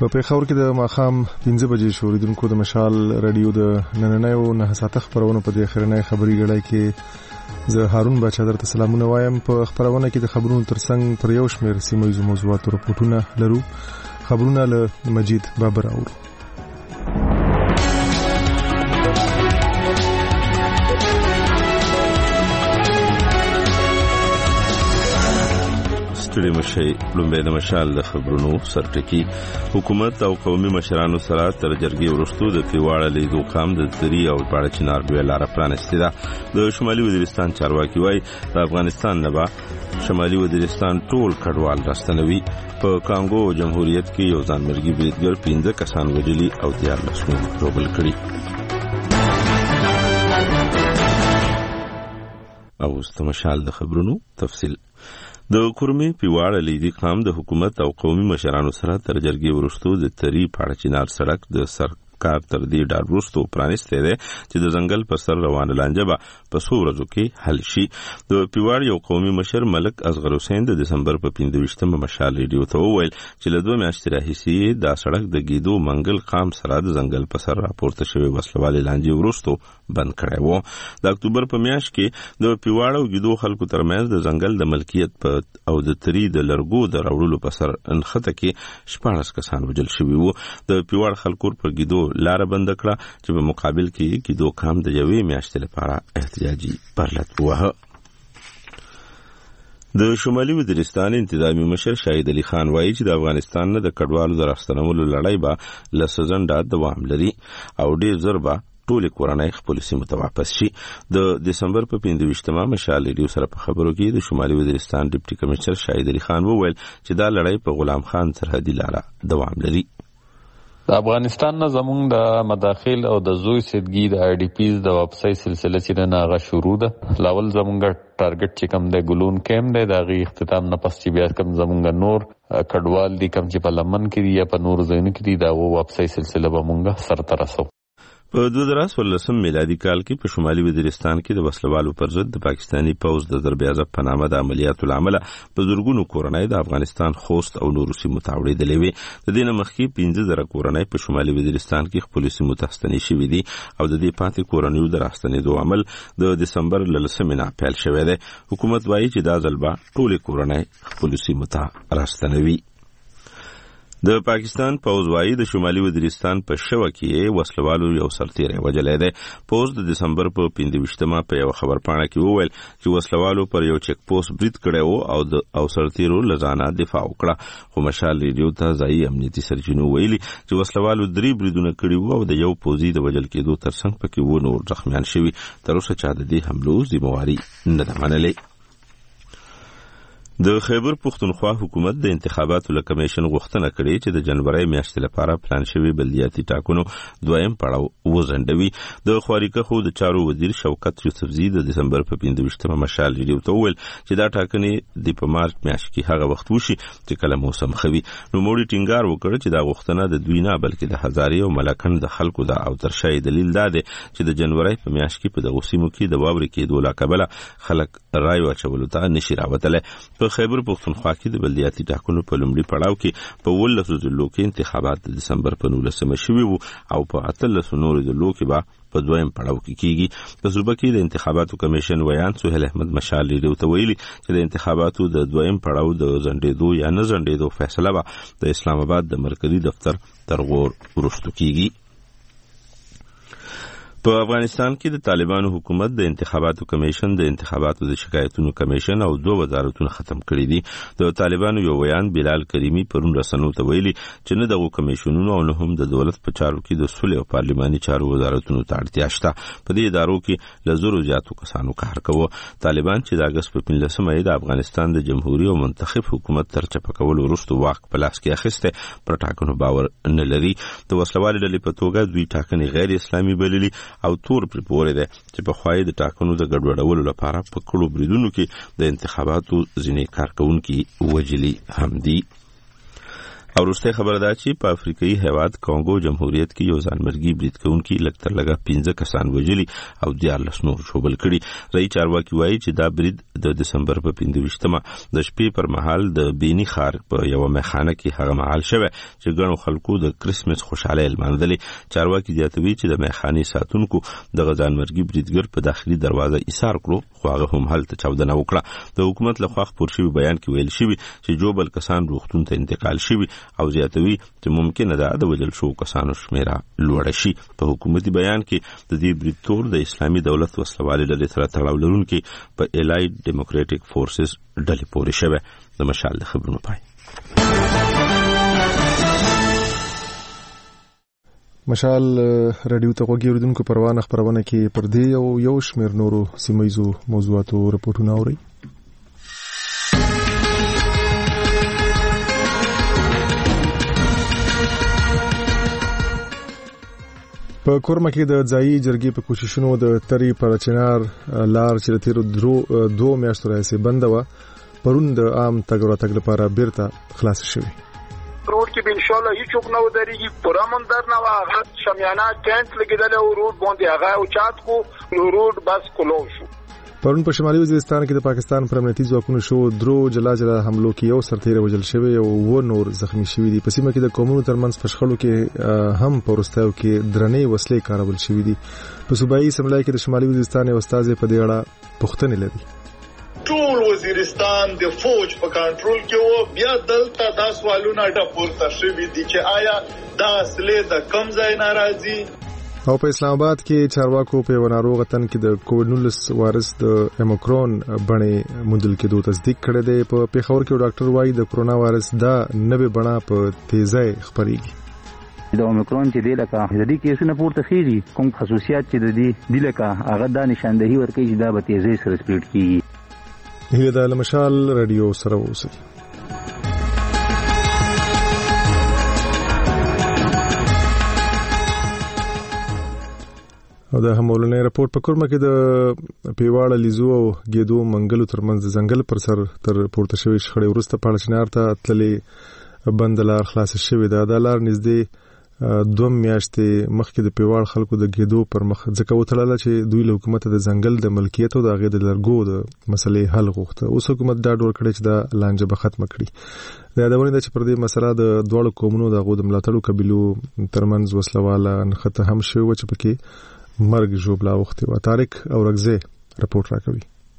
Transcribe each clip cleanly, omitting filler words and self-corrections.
په پیښور کې د ماښام 5 بجې شوریدونکو د مشال رادیو د نننیو 9 خبرونو په دې اخرنۍ خبري غړای کې زه هارون باچا درته سلامونه وایم. په خبرونه کې د خبرونو ترڅنګ پر یو شمېر سیمه موضوعاتو رپورټونه لرو. خبرونه له مجید بابر اورو. ستړي مشي لومبه د مشال د خبرونو سرټکی. حکومت او قومي مشرانو سره تر جرګې وروسته د پیواړه لیدو قام د تری او پاړه چنار دوه لار پرانستی ده. د شمالي وزیرستان چارواکي وای د افغانستان نه با شمالي وزیرستان ټول کډوال راستنوي. په کانګو جمهوریت کې یو ځانمرګي بریدګر 15 کسان وژلي او 13 روبل کړي. او استمشال د خبرونو تفصیل. د کورمي پیواړه لیدي قام د حکومت او قومي مشرانو سره تر جرګې وروسته د تری پاړه چنار سړک د سرکار تر دې ډار وروسته پرانسته ده چې د ځنګل پر سر روان لانجه به په څو ورځو کې حل شي. د پیواړ یو قومي مشر ملک اصغر حسین د دسمبر په 15مه مشال ریډیو ته وویل چې له 2 میاشتې راهیسې دا سړک د ګیدو منګل قام سره د ځنګل پر سر راپورته شوی وسلوالې لانجه وروسته بند کړی وو. د اکتوبر په میاشت کې د پیواړ او ګیدو خلکو ترمنځ د ځنګل د ملکیت په او د تری د لرګو د راوړلو په سر انخته کې 14 کسان وژل شوي وو. د پیواړ خلکو پر ګیدو لار بند کړه چې په مقابل کې ګیدو قام د یوې میاشتې لپاره احتجاجي پرلط وه. د شمالي وزیرستان انتظامی مشر شاهد علي خان وایي چې د افغانستان نه د کډوالو د راستنولو لړۍ به لسزنده دوام لري او ډیر زر به ټول کورنۍ خپل سیمه ته واپس شي. د دسمبر په 25مه مشال ریډیو سره په خبرو کې د شمالي وزیرستان ډیپټي کمشنر شاهد علي خان وویل چې دا لړۍ په غلام خان سرحدي لاره دوام لري. د افغانستان نه زموږ د مداخل او د زوی سیدګي د آی ډی پیز د واپسۍ سلسله چې نه هغه شروع ده. لاول زموږ ټارګټ چې کم د ګلون کیم دی د هغې اختتام نه پس چې بیا کم زموږ نور کډوال دي کم چې په لمن کې دي یا په نور ځایونو کې دي د هغو واپسۍ سلسله به مونږ سرته رسوو. په 2014 میلادي کال کې په شمالي وزیرستان کې د وسلوالو پر ضد د پاکستاني پوځ د ضرب عضب په نامه د عملیاتو لامل په زورګونو کورنۍ د افغانستان خوست او نورو سیمو ته وړېدلې وې. د دې نه مخکې 15,000 کورنۍ په شمالي وزیرستان کې خپل سیمو ته ستنې شوې دي او د دې پاتې کورنیو د راستنېدو عمل د دسمبر له 10 نه پیل شوی دی. حکومت وایي چې دا ځل به ټولې کورنۍ خپل سیمو ته راستنوي. د پاکستان پوځ وایي د شمالي وزیرستان په شوه کې وسلوالو یو سرتیری وژلی دی. پوځ د دسمبر په 25مه په یو خبرپاڼه کې وویل چې وسلوالو پر یو چک پوسټ برید کړی وو او سرتیرو له ځانه دفاع وکړه. خو مشال ریډیو ته ځایي امنیتي سرچینو ویلي چې وسلوالو 3 بریدونه کړي وو او د یو پوځي د وژل کېدو ترڅنګ پکې و نور زخمیان شوي. تر اوسه چا د دې حملو ذمہواري نه ده منلې. د خیبر پختونخوا حکومت د انتخاباتو له کمیشن غوښتنه کړې چې د جنوري میاشتې لپاره پلان شوی بلدیاتي ټاکنو دویم پړاو وځنډوي. د خواریکخو د چارو وزیر شوکت یوسفزي د دسمبر په 25مه مشال ریډیو ته وویل چې دا ټاکنې د په مارچ میاشت کې هغه وخت وشي چې کله موسم ښه وي. نوموړي ټینګار وکړ چې دا غوښتنه د دوی نه بلکې د هزارې او ملکن د خلکو د او ترشای دلیل دا دی چې د جنوري په میاشت کې په دغه سیمو کې د واورې کېدو له کبله خلک رای واچولو ته نشي راوتلی. په خیبر پختونخوا کې د بلدیاتي ټاکنو په لومړي پړاو کې په 19 ضلعو کې انتخابات د دسمبر په 19مه شوي وو او په 18 نورو ضلعو کې به په دویم پړاو کې کیږي. په صوبه کې د انتخاباتو کمیشن ویان سهیل احمد مشال ریډیو ته ویلي چې د انتخاباتو د دویم پړاو د ځنډېدو یا نه ځنډېدو فیصله به د اسلام آباد د مرکزی دفتر تر غور وروسته کیږي. په افغانستان کې د طالبانو حکومت د انتخاباتو کمیشن د انتخاباتو د شکایتونو کمیشن او 2 وزارتونه ختم کړي دي. د طالبانو یو ویان بلال کریمی پرون رسنیو ته ویلي چې نه دغه کمیشنونو او نه هم د دولت په چارو کې د صلح او پارلماني چارو وزارتونو ته اړتیا شته. په دې ادارو کې له زرو زیاتو کسانو کار کوي. طالبان چې د اگست په 15مه د افغانستان د جمهوریت او منتخب حکومت تر چپه کولو وروسته واک په لاس کې اخیسته پر ټاکنو باور نه لري. د وسلوالې ډلې په توګه دوی ټاکنې غیر اسلامي بللي او تور پر پورې ده چې په خوای د ټاکنو د ګډوډولو لپاره په کړو بریدونو کې د انتخاباتو ځینې کارکونکو وجلي هم دي. او وروسته خبره ده چې په افریقایي هیواد کانګو جمهوریت کې یو ځانمرګي برید کوونکي لکتر لګا 15 کسان وژلي او 14 نور ژوبل کړي. رئیس چارواکي وایي چې دا برید د دسمبر په 15مه د شپې پر مهال د بینی خار په یو میخانه کې هغه مهال شوه چې ګڼو خلکو د کریسمس خوشاله لمانځلې. چارواکي زیاتوي چې د میخانې ساتونکو د ځانمرګي بریدګر په داخلي دروازه ایثار کړو خو هغه هم هلته چاودنه وکړه. د حکومت لخوا خپور شوی بیان کې ویل شوی چې جوبل کسان روغتون ته انتقال شوی او زیاتوي چې ممکنه ده د وژل شو کسانو شمیره لوړه شي. په حکومتي بیان کې د دې برید تور د اسلامي دولت وسلوالې ډلې سره تړاو لرونکي په الایډ ډیموکراټک فورسز ډلې پورې شوه. د مشال د خبرونو پای. مشال رادیو ته غوږی اوریدونکو پروانه خبرونه کې پر دې او یو شمېر نورو سیمایزو موضوعاتو رپورټونه اوري. په کورما کې د ځایي جرګې په کوششونو د تری پر چنار لار چې تیر دوه میاشتو راځي بند و پرون د عام تګ راتګ لپاره بیرته خلاص شوی. روډ کې ان شاء الله هیڅ نه ودرېږي پورا مندر نه واغ شمیانه کینټ لګیدل او روډ باندې هغه او چات کو نو روډ بس کلو شو. پرون په شمالي وزیرستان کې د پاکستان پر امنیتي ځواکونو شو درو جلا حملو کې یو سرتیره وژل شوی او و نور زخمی شوی دي. په سیمه کې د قومونو ترمنځ پښخلو کې هم پرستاو کې درنې وسلې کارول شوی دي. په صوبایي سملای کې د شمالي وزیرستان یو استاد په دې اړه پوښتنه لري. ټول وزیرستان د فوج په کنټرول کې وو بیا دلته دا سوالونه ټاپورته شوی دي چې آیا دا اصلي د کم ځای ناراضي. او په اسلام آباد کې چارواکو په وناروغ تن کې د کووډ-19 وایرس د اومیکرون بڼه مندل کې دوه تصدیق کړي دي. په پیښور کې ډاکټر وایي د کرونا وایرس دا نوې بڼه په تیزی خپريږي. د اومیکرون چې د لکه د دې کیسونه پورته خېږي کوم خصوصیات چې د دې د لکه هغه د نشاندهي ورکوي چې دا به تیزی سره سپریډ کیږي. هله د مشال رادیو سره اوسئ. او د همولنې رپورت په کورما کې د پیواړه لیزو او ګېدو منګلو ترمنځ ځنګل پر سر تر پورته شوی شخړې ورسته پاړچنار ته تللې بندلار خلاص شوی دا د لار نږدې 2 میاشتې مخکې د پیواړ خلکو د ګېدو پر مخ ځکه وتړل چې دوی له حکومت د ځنګل د ملکیت او د غیر د لرګو د مسلې حل غوښته. اوس حکومت دا ډول کړی چې دا لانجه به ختم کړي. دا یادونه ده چې پر دې مسله د دوړو قومونو د غو د ملاتړو قبيلو ترمنځ وسلواله نخته هم شوی و چې پکې مرګ جوړلا وخت و. طارق اورغزه رپورت راکوي.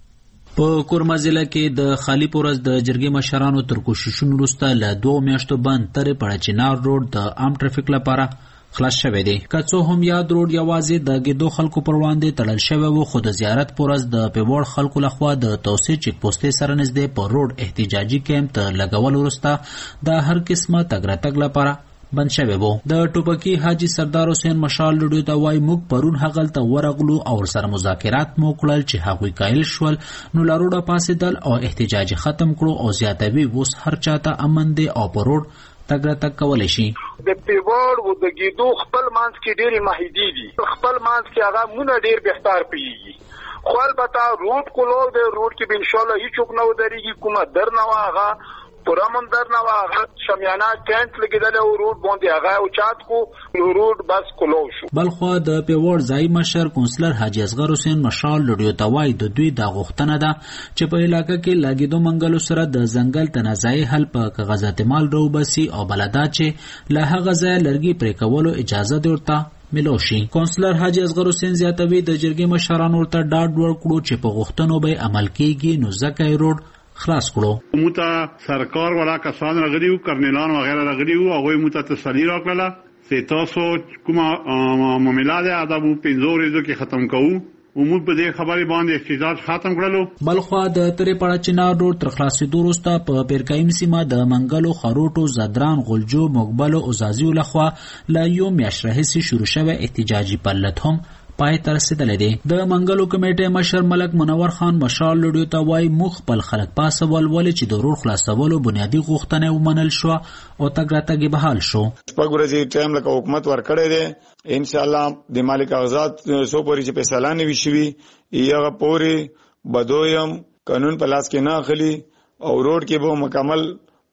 په کورما ضلع کې د خالی پورز د جرګې مشرانو تر کوششونو وروسته له 2 میاشتو بند تر پړچنار روډ د عام ټرافیک لپاره خلاص شوی دی. که څو هم یاد روډ یوازې د ګېدو خلکو پر وړاندې تړل شوی و خو د زیارت پورز د پیوړ خلکو لخوا د توسعه چیک پوسټ سره نږدې په روډ احتجاجي کیمپ ته لګول وروسته د هر قسمه تګ راتګ لپاره بند شوی وو. د ټوپکی حاجی سردار حسین مشال لډو ته وای موږ پرون هغل ته ورغلو او سره مذاکرات مو کړل چې هغوی قایل شول نو لاروډه پاسېدل او احتجاج ختم کړو او زیاتوي وس هر چاته امن دی او په روډ تګ راتګ کولای شي. د پیوړ و د ګېدو خپل مانس کې ډېری ماهیدی دي خپل مانس کې هغه مونږ ډېر بهتر پیږي خو البته روډ کولو د روډ کې ان شاء الله هیڅ نه ودرېږي کومه در نه واغه پورا مندر نه واغ شمیانه کینټ لګیدل او روډ باندې هغه او چات کو نو روډ بس کلو شو. بلخو د پیوړ ځای مشر کونسلر حاجی اصغر حسین مشال لډیو توای د دوی د غوښتنه ده چې په علاقې کې لاګیدو منګلو سره د ځنګل تنازعي حل په کاغذات مال روبسي او بلدا چې له هغه ځای لرګي پرې کولو اجازه ورته ملوشي. کونسلر حاجی اصغر حسین زیاتوي د جرګې مشرانو ورته ډاډ ورکړو چې په غوښتنو به عمل کیږي نو ځکه روډ خلاص کړو. موته سرکار ولا کسان راغلیو کرنلان وغیرہ راغلیو هغه موته تسلی راکړه چې تاسو کومه معاملې ده ادب 15 ورځې کې ختم کوو. عموم په دې خبرې باندې احتجاج ختم کړلو. بلخو د ترې پړچنار روډ تر خلاصېدو وروسته په پیرکایم سیمه د منګلو خروټو زدران غلجو مقبلو او زازیو لخوا لا یو میاشت راهیسې شروع شوه احتجاجي پلت هم پای ته رسیدلې دي. د منګلو کمیټې مشر ملک منور خان مشال لډیو ته وای مخ خپل خلک پاسول ولې چې د روډ خلاصولو بنیادی غوښتنه ومنل شو او تګ راتګ بحال شو. پګورځي ټایم لکه حکومت ورکړی دی ان شاء الله د مالک کاغذات سو پوری چې فیصله نه وشي یغه پوری بدویم قانون په لاس کې نه اخلي او روډ کې به مکمل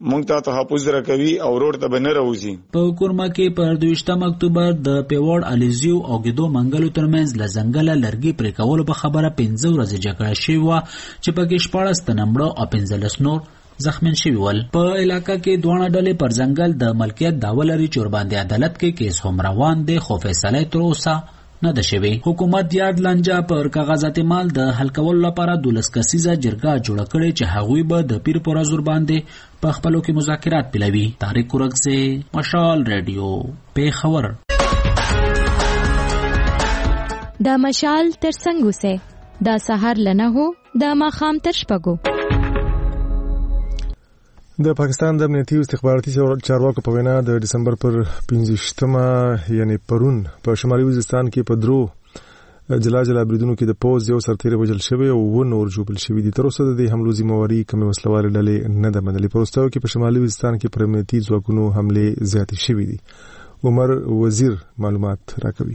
مونږ ته تحفظ راکوي او روډ ته به نه راوځي. په کورما کې پر 22 اکتوبر د پیوړ الیزیو او ګدو منګلو ترمنځ له ځنګله لرګي پرې کولو په خبره 15 ورځې جګړه شوې وه چې پکې 14 تنه مړه او 15 نور زخمین شوي ول. په علاقه کې دوه ډلې پر ځنګل د ملکیت دعوه لري چې ورباندې عدالت کې کیس هم روان دی خو فیصله تر اوسه نه ده شوې. حکومت یاد لانجه پر کاغذ اعتماد د حل کولو لپاره 12 کسیزه جرګه جوړه کړې چې هغوی به د پیر پر ازور باندې په خپلو کې مذاکرات پیلوي. طارق کورکزی، مشال رادیو، پیښور. د مشال تر څنګ اوسه د سحر لنه هو د ماخام تر شپږو. د پاکستان د امنیتي او استخباراتي چارواکو په وینا د دسمبر پر 15 یعنی پرون په شمالي وزیرستان کې په درو جلا بریدونو کې د پوز یو سرتیری وژل شوی او و نور جوړل شوی دي. تر اوسه د حملو ذمہواری کومه وسلوال ډلې نه ده منلې. پروستاو کې په شمالي وزیرستان کې پر امنیتي ځواکونو حمله زیاتې شوې دي. عمر وزیر معلومات راکوي.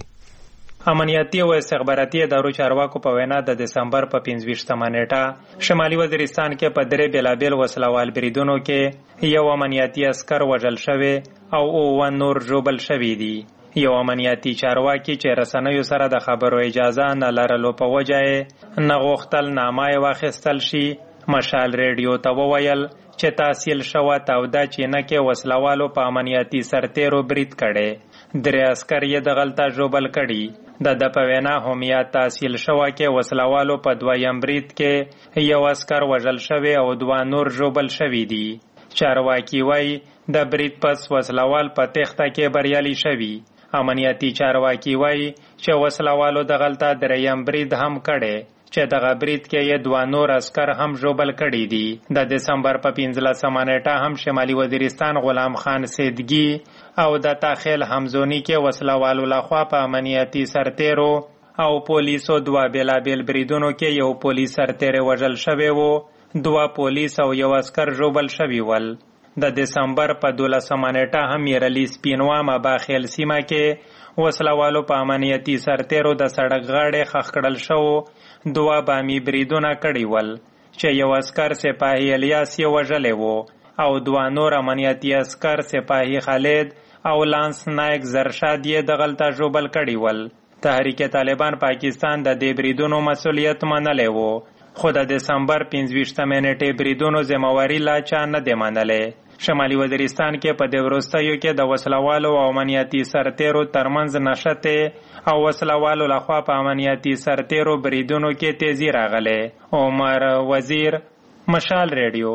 امنیتي او استخباراتي ادارو چارواکو په وینا د دسمبر په 15 نیټه شمالي وزیرستان کې په درې بیلابیل وسلوال بریدونو کې یو امنیتي عسكر وژل شوی او و نور جوړل شوی دي. یو امنیتي چارواکي چې رسنیو سره د خبرو اجازه نه لرلو په وجه نه غوښتل نامه واخیستل شي مشال رادیو ته وویل چې تحصیل شوه تاوده چې نه کې وسلوالو په امنیتي سرتیرو برید کړي. درې عسكر یې د غلطه جوړل کړي. د په وینا همیا تحصیل شوه کې وسلوالو په دویم برید کې یو عسكر وژل شوی او 2 نور جوړل شوی دي. چارواکي وایي د برید پس وسلوال په تخته کې بریالي شوی. امنیتي چارواکي وایي چې وسلوالو د غلطه دریم برید هم کړي چې دغه برید کې یې 2 نور عسكر هم جوړل کړي دي. د دسمبر په 15 نیټه هم شمالي وزیرستان غلام خان سیدګي او د تاخیل حمزونی کې وسلوالو لخوا په امنیتي سرتیرو او پولیسو 2 بیلابیل بریدونو کې یو پولیس سرتیر وژل شوی وو، 2 پولیس او یو عسكر جوړل شوی ول. د دسمبر په 12 نیټه هم یرلی سپینوا مباخیل سیمه کې وسلوالو په امنیتي سرتیرو د سړک غاړې خښ کړل شو 2 بامي بریدونه کړي ول چې یو عسكر سپاهي الیاس یې وژلی وو او 2 نور امنیتي عسكر سپاهي خالد او لانس نایک زرشاد یې د غلطه جوړل کړي ول. تحریک طالبان پاکستان د دې بریدونو مسولیت منلی وو خو د دسمبر 15 نیټې بریدونو ذمہواری لا چا نه دی منلی. شمالي وزیرستان کې په دې وروستیو کې د وسلوالو او امنیتي سرتیرو ترمنځ نښتې او وسلوالو لخوا په امنیتي سرتیرو بریدونو کې تیزی راغلی. عمر وزیر، مشال رادیو،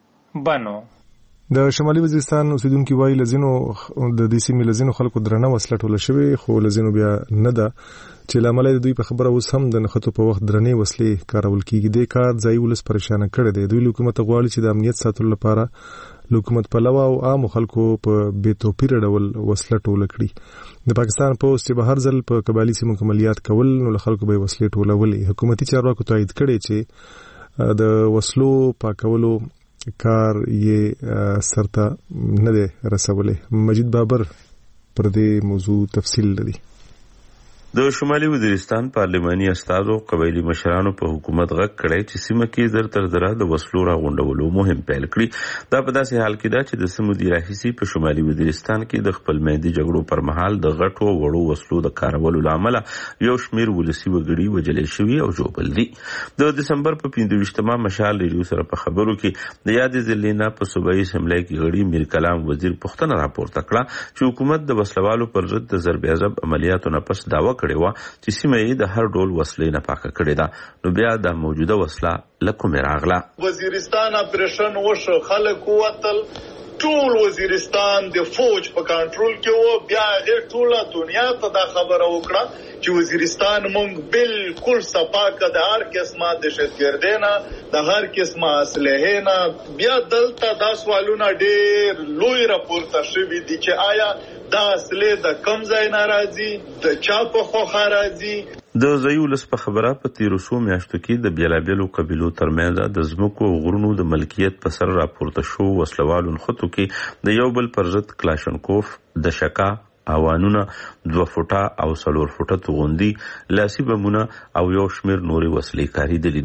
بنو. د شمالي وزیرستان اوسیدونکو وایي لزینو د دې سیمې لزینو خلکو درنه وسله ټوله شوی خو لزینو بیا نه ده چې لامل د دوی په خبره اوس هم د نخښتو په وخت درنې وسلې کارول کیږي. د کار ځای ولس پریشان کړي دی. دوی حکومت غواړي چې د امنیت ساتلو لپاره حکومت پلوه او عام خلکو په بې توپیر ډول وسله ټوله کړي. د پاکستان پوسټ چې بهر ځل په قبایلی سیمو کې عملیات کول نو خلکو به وسلې ټولولې. حکومتي چارواکو تایید کړي چې د وسلو پاکولو کار یې سرته نه دی رسولی. مجید بابر پر دې موضوع تفصیل لري. د شمالي وزیرستان پارلماني استازو قبایلی مشرانو په حکومت غږ کړی چې سیمه کې زر تر زره د وسلو راغونډولو مهم پیل کړي. دا په داسې حال کې ده چې د سیمو د راهیسي په شمالي وزیرستان کې د خپل میندي جګړو پر مهال د غټو وړو وسلو د کارولو لامل یو شمیر ولسی وګړي وژل شوي او جوړل دي. د دسمبر په 15 مشال ریډیو سره په خبرو کې د یاد ذلینا په صوبایي اسمبلی کې غړي میر کلام وزیر پښتنه راپورته کړه چې حکومت د وسلوالو پر ضد د ضرب عذاب عملیاتو نه پس داوا کړی و چې سیمه یې د هر ډول وسلې نه پاکه کړې ده. نو بیا د موجوده وسله له کومې راغله؟ وزیرستان اپریشن وشو، خلک ووتل، ټول وزیرستان د فوج په کنټرول کې و. بیا هغه ټوله دنیا ته دا خبره وکړه چې وزیرستان مونږ بالکل صفا کړ د هر قسمه دهشتګردۍ نه، د هر قسمه اسلحې نه. بیا دلته دا سوالونه ډېر لوی راپورته شوي دي چې آیا دا اسلحې د کوم ځای نه راځي، د چا په خوښه راځي. د ځایولس په خبره په تیرو څو میاشتو کې د بیلابیلو قبیلو ترمنځ د ځمکو او غرونو د ملکیت په سر راپورته شو وسلوالو نښتو کې د یو بل پر ضد کلاشنکوف، د شکا، اوانونه، 2 فوټه او 4 فوټه توغندي، لاسي بمونه او یو شمیر نورې وسلې کاریدلې دي.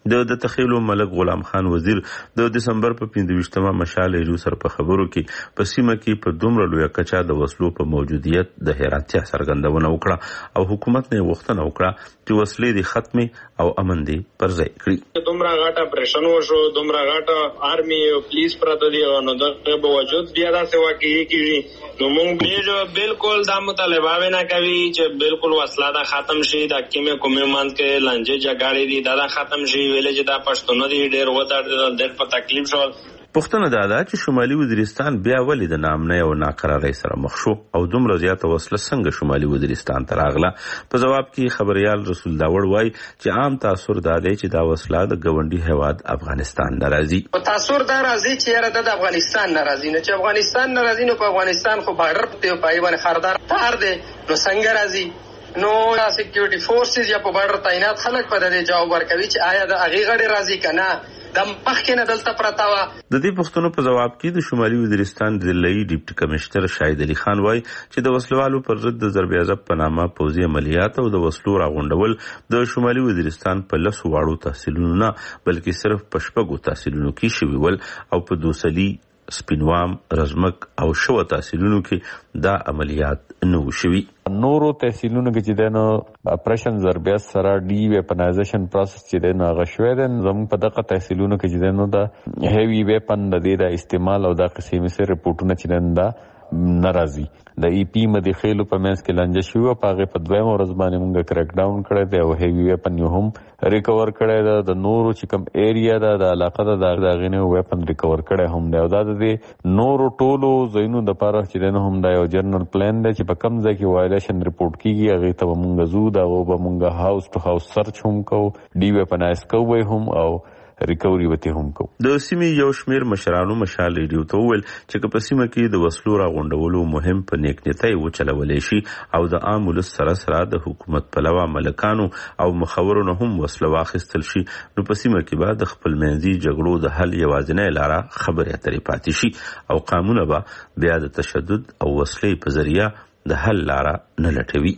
د تخیل ملک غلام خان وزیر د دسمبر په 25مه مشال ایجو سره په خبرو کې په سیمه کې په دومره لوی کچا د وسلو په موجودیت د حیرانتیا څرګندونه وکړه او حکومت نه غوښتنه وکړه چې وسلې د ختمي او امن دي پر ځای کړي. دومره غاټه پرېشن وشو، دومره غاټه آرمي او پولیس پراته دي او نو د باوجود بیا داسې واقعي کیږي. نو موږ بالکل دا مطالبه نه کوي چې بالکل وسله دا ختم شي، دا کیمه کومه مانځ کې لانجه جګړې دي دا ختم شي، ویلې چې دا پښتون دي ډېر وته ډېر په تکلیف شو. پښتنه دا چې شمالي وزیرستان بیا ولې د نامنۍ او ناقرارۍ سره مخ شو او دومره زیاته وسله څنګه شمالي وزیرستان ته راغله. په جواب کې خبريال رسول داوړ وایي چې عام تاثر دا دی چې دا وسله د ګاونډي هیواد افغانستان ناراضي. په تاثر دا راځي چې یاره د افغانستان ناراضي نه، چې افغانستان ناراضي نو په افغانستان خو بارډر په پای باندې خردار تار دی نو څنګه راځي. نو سکیورټي فورسز یا په بارډر تعینات خلک په دې جواب ورکوي چې آیا د هغې غړي راځي کنه د مخکې نه دلته پرته وه. د دې پوښتنو په جواب کې د شمالي وزیرستان ضلعي ډیپټي کمشنر شاهد علي خان وایي چې د وسلوالو پر ضد د ضرب عضب په نامه پوځي عملیات او د وسلو راغونډول د شمالي وزیرستان په 10 واړو تحصیلونو نه بلکې صرف په 6 تحصیلونو کې شوي ول او په دوسلي، سپینوام، رزمک او شو تحصیلونو کې دا عملیات نه وشوي. نورو تحصیلونو کې چې دنه اپریشن ضربیات سره ډی ویپنایزیشن پروسس چې دنه غشوي دن زموږ په دغه تحصیلونو کې چې دنه دا هیوی ویپن د دې د استعمال او د قسمه سره رپورټونه چې دنه دا ناراضي د ای پی مدخیلو په منځ کې لنجه شو په هغه په دویم ورځ باندې موږ کریک ډاون کړی دی او هیوی ویپن یو هم ریکور کړی دی. د نورو چې کوم ایریا ده د علاقه ده د غینه ویپن ریکور کړی هم دی او دا د نورو ټولو زینو د پاره چې دنه هم دا یو جنرال پلان دی چې په کوم ځای کې وایلیشن ریپورټ کیږي هغه ته موږ زو دا او موږ هاوس ټو هاوس سرچ هم کو ډی ویپنایز کوو هم او ریکوري وته هم کو. د سیمې یو شمیر مشرانو مشال ریډیو ته ویل چې په سیمه کې د وسلو راغونډولو مهم په نیکنیتۍ وچلولې شي او د عام ولس سره سره د حکومت پلوه ملکانو او مخورو نه هم وسله واخیستل شي نو په سیمه کې به د خپل منځي جګړو د حل یوازینۍ لاره خبرې اترې پاتې شي او قانون به بیا د تشدد او وسلې په ذریعہ د حل لاره نه لټوي.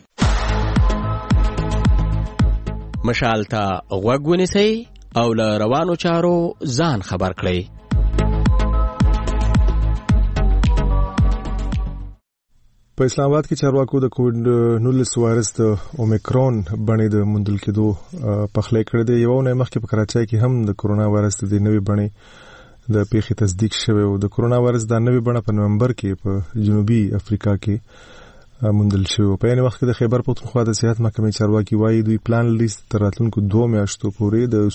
مشال ته غوږ ونیسئ او له روانو چارو ځان خبر کړئ. په اسلام آباد کې چارواکو د کووډ-19 وایرس د اومیکرون بڼې د موندل کېدو پخلی کړی دی. یو نه مخکې په کراچۍ کې هم د کورونا وایرس د نوې بڼې د پیښې تصدیق شوی او د کورونا وایرس د نوې بڼه په نومبر کې په جنوبي افریقا کې موندل شوی. په یوه وخت کې د خیبر پختونخوا د صحت محکمې چارواکي وایي دوی پلان لیست تر راتلونکو 2 میاشتو پورې د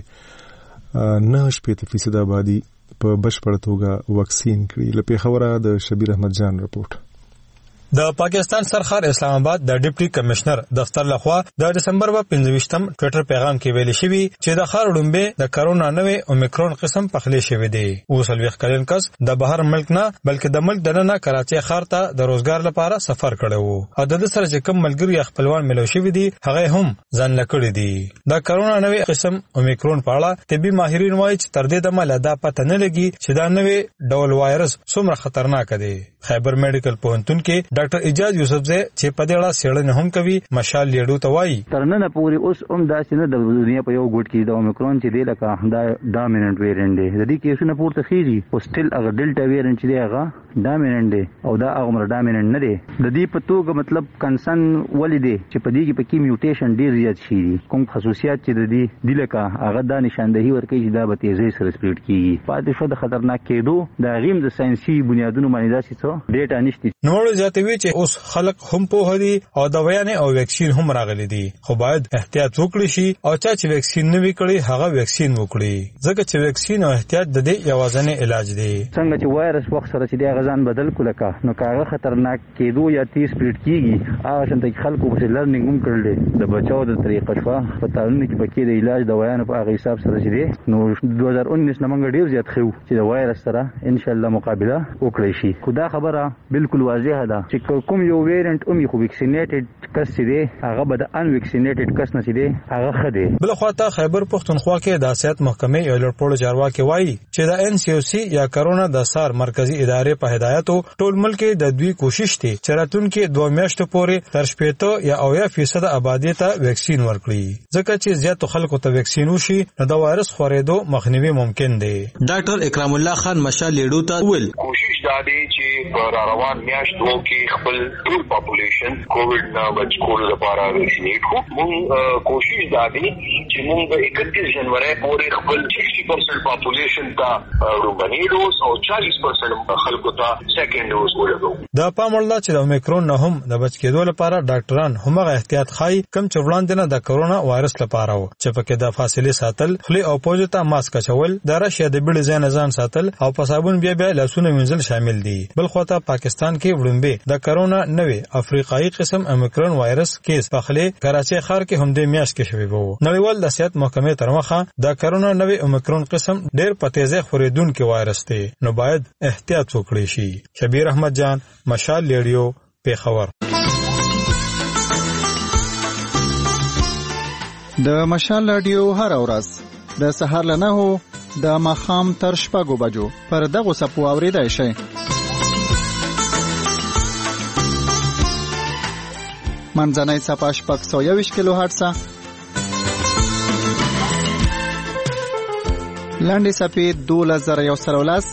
صوبې 9% آبادي په بشپړه توګه واکسین کړي. له پیښوره د شبیر احمد جان رپورټ. د پاکستان سرخار اسلام آباد د ډیپټي کمشنر دفتر لخوا د دسمبر په 25م ټوئیټر پیغام کې ویل شوی چې د خار ډومبه د کرونا نوې اومیکرون قسم پخلی شوی دی. اوسلوخ کلن کس د بهر ملک نه بلکې د ملک دننه کراچۍ ښار ته د روزګار لپاره سفر کړی وو او د سره چې کوم ملګری خپلوان ملو شوی دي هغه هم ځان لکړی دي. د کرونا نوې قسم اومیکرون په اړه طبي ماهرین وایي چې تر دې دمه لا پته نه لګي چې دا نوې ډول وایرس څومره خطرناک دی. خیبر میډیکل پوهنتون کې ډاکټر اجاز یوسفزی چې په دې اړه څېړنه هم کوي مشال لیډو ته وایي ترنه پوری اوس داسې نه د دنیا په یو ګوټ کې د اومیکرون چې دی لکه دا ډامیننٹ ویریانټ دی د دې کیسونه پورته خېږي او سټیل هغه ډیلټا ویریانټ چې دی هغه ډامیننٹ دی او دا هغه ډامیننٹ نه دی. د دې په توګه مطلب کنسن ولې دی چې په دې کې پکې میوټیشن ډیر زیات شي کوم خصوصیات چې د دې دی لکه هغه دا نشاندهي ورکوي چې دا به تیزی سره سپریډ کیږي. پاتې شو د خطرناک کېدو د غیم د ساينسي بنیادونو باندې داسې څه ډیټا نشته. نوړو زیاتوي چې اوس خلک هم په هدي او د ویانې او ویکسین هم راغلي دي خو باید احتیاط وکړي شي او چې ویکسین نه وکړي هغه ویکسین وکړي ځکه چې ویکسین او احتیاط د دې یوازینی علاج دی. څنګه چې وایرس وخت سره چې د غزان بدل کولکه نو کاغه خطرناک کېدو یا تیز سپریډ کیږي هغه څنګه خلکو په لرنینګ هم کړل د بچاو د طریقه شو په تعاون کې پکې د علاج د ویانې په هغه حساب سره چې دی نو 2019 نمنګ ډیر زیات خو چې د وایرس سره ان شاء الله مقابله وکړي شي. خدا خبره بالکل واضحه ده چې چې کوم یو ویرینټ اومي خو ویکسینیټډ کس دی هغه به د ان ویکسینیټډ کس نه دی هغه خدي. بل خواته خیبر پختونخوا کې د صحت محکمې یو لړپوړ چارواکي وایي چې د NCOC یا کرونا د سار مرکزی ادارې په هدایتو ټول ملک د دوی کوشش دي چې راتلونکي 2 میاشتو پورې تر 80 یا 80% آبادی ته ویکسین ورکړي ځکه چې زیاتو خلکو ته ویکسین وشي نو د وایرس خورېدو مخنیوي ممکن دی. ډاکټر اکرام الله خان مشال لیډو ته ویل کوشش دا دی چې په روان میاشتو کې خپل ټول پاپولیشن کووډ نه بچ کولو لپاره ویکسینیټ کړو. موږ کوشش دا دی چې موږ د 31 جنوري پورې خپل 60% پاپولیشن ته رومبني ډوز او 40% خلکو ته سیکنډ ډوز ورکړو. دا پام وړ چې د اومیکرون نه هم د بچ کېدو لپاره ډاکټران همغه احتیاط خای کم چې وړاندې نه د کرونا وایرس لپاره و چې پکې د فاصله ساتل خلی او پوزې ته ماسک اچول د راشي د بیړ ځان ساتل او په صابون بیا لاسونه وینځل شامل دي. بل خواته پاکستان کې وړاندې د کرونا نوې افریقایي قسم اومیکرون وایرس کیس په خلی کراچي ښار کې هم د میاشت کې شوی وو. نړیوال د صحت محکمې تر مخه د کرونا نوې اومیکرون قسم ډېر په تیزه خورېدونکو وایرس دی نو باید احتیاط وکړئ شي. شبیر احمد جان مشال لیډیو پیښور. د مشال رادیو هر ورځ د سهار له 9 د ماښام تر 6 بجو پر دغه سپو اوریدای شي. منځنۍ صفحه 621 کیلو هرتز، لاندې صفحه 2113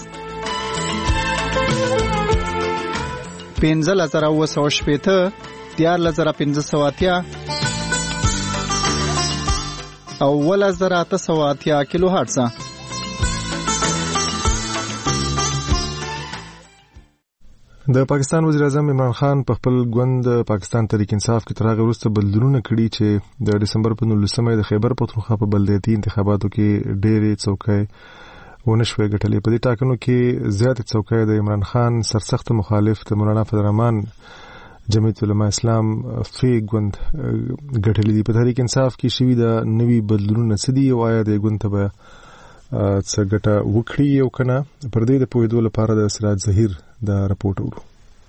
15980 14580 او 1880 کیلو هرتز. د پاکستان وزیر اعظم عمران خان په خپل ګوند پاکستان تحریک انصاف کې تر هغه وروسته بدلونونه کړي چې د دسمبر په 19 د خیبر پختونخوا په بلدیاتي انتخاباتو کې ډېرې څوکۍ ونشوي ګټلې. په دې ټاکنو کې زیاتې څوکۍ د عمران خان سرسخت مخالف د مولانا فضل الرحمن جمعیت علماء اسلام فی ګوند ګټلې دي. په تحریک انصاف کې شوي د نوي بدلونونه څه دي او آیا د ګوند ته به څه ګټه وکړي او کنه؟ پر دې د پوهېدو لپاره د سراج ظهیر دا رپورټ ورو.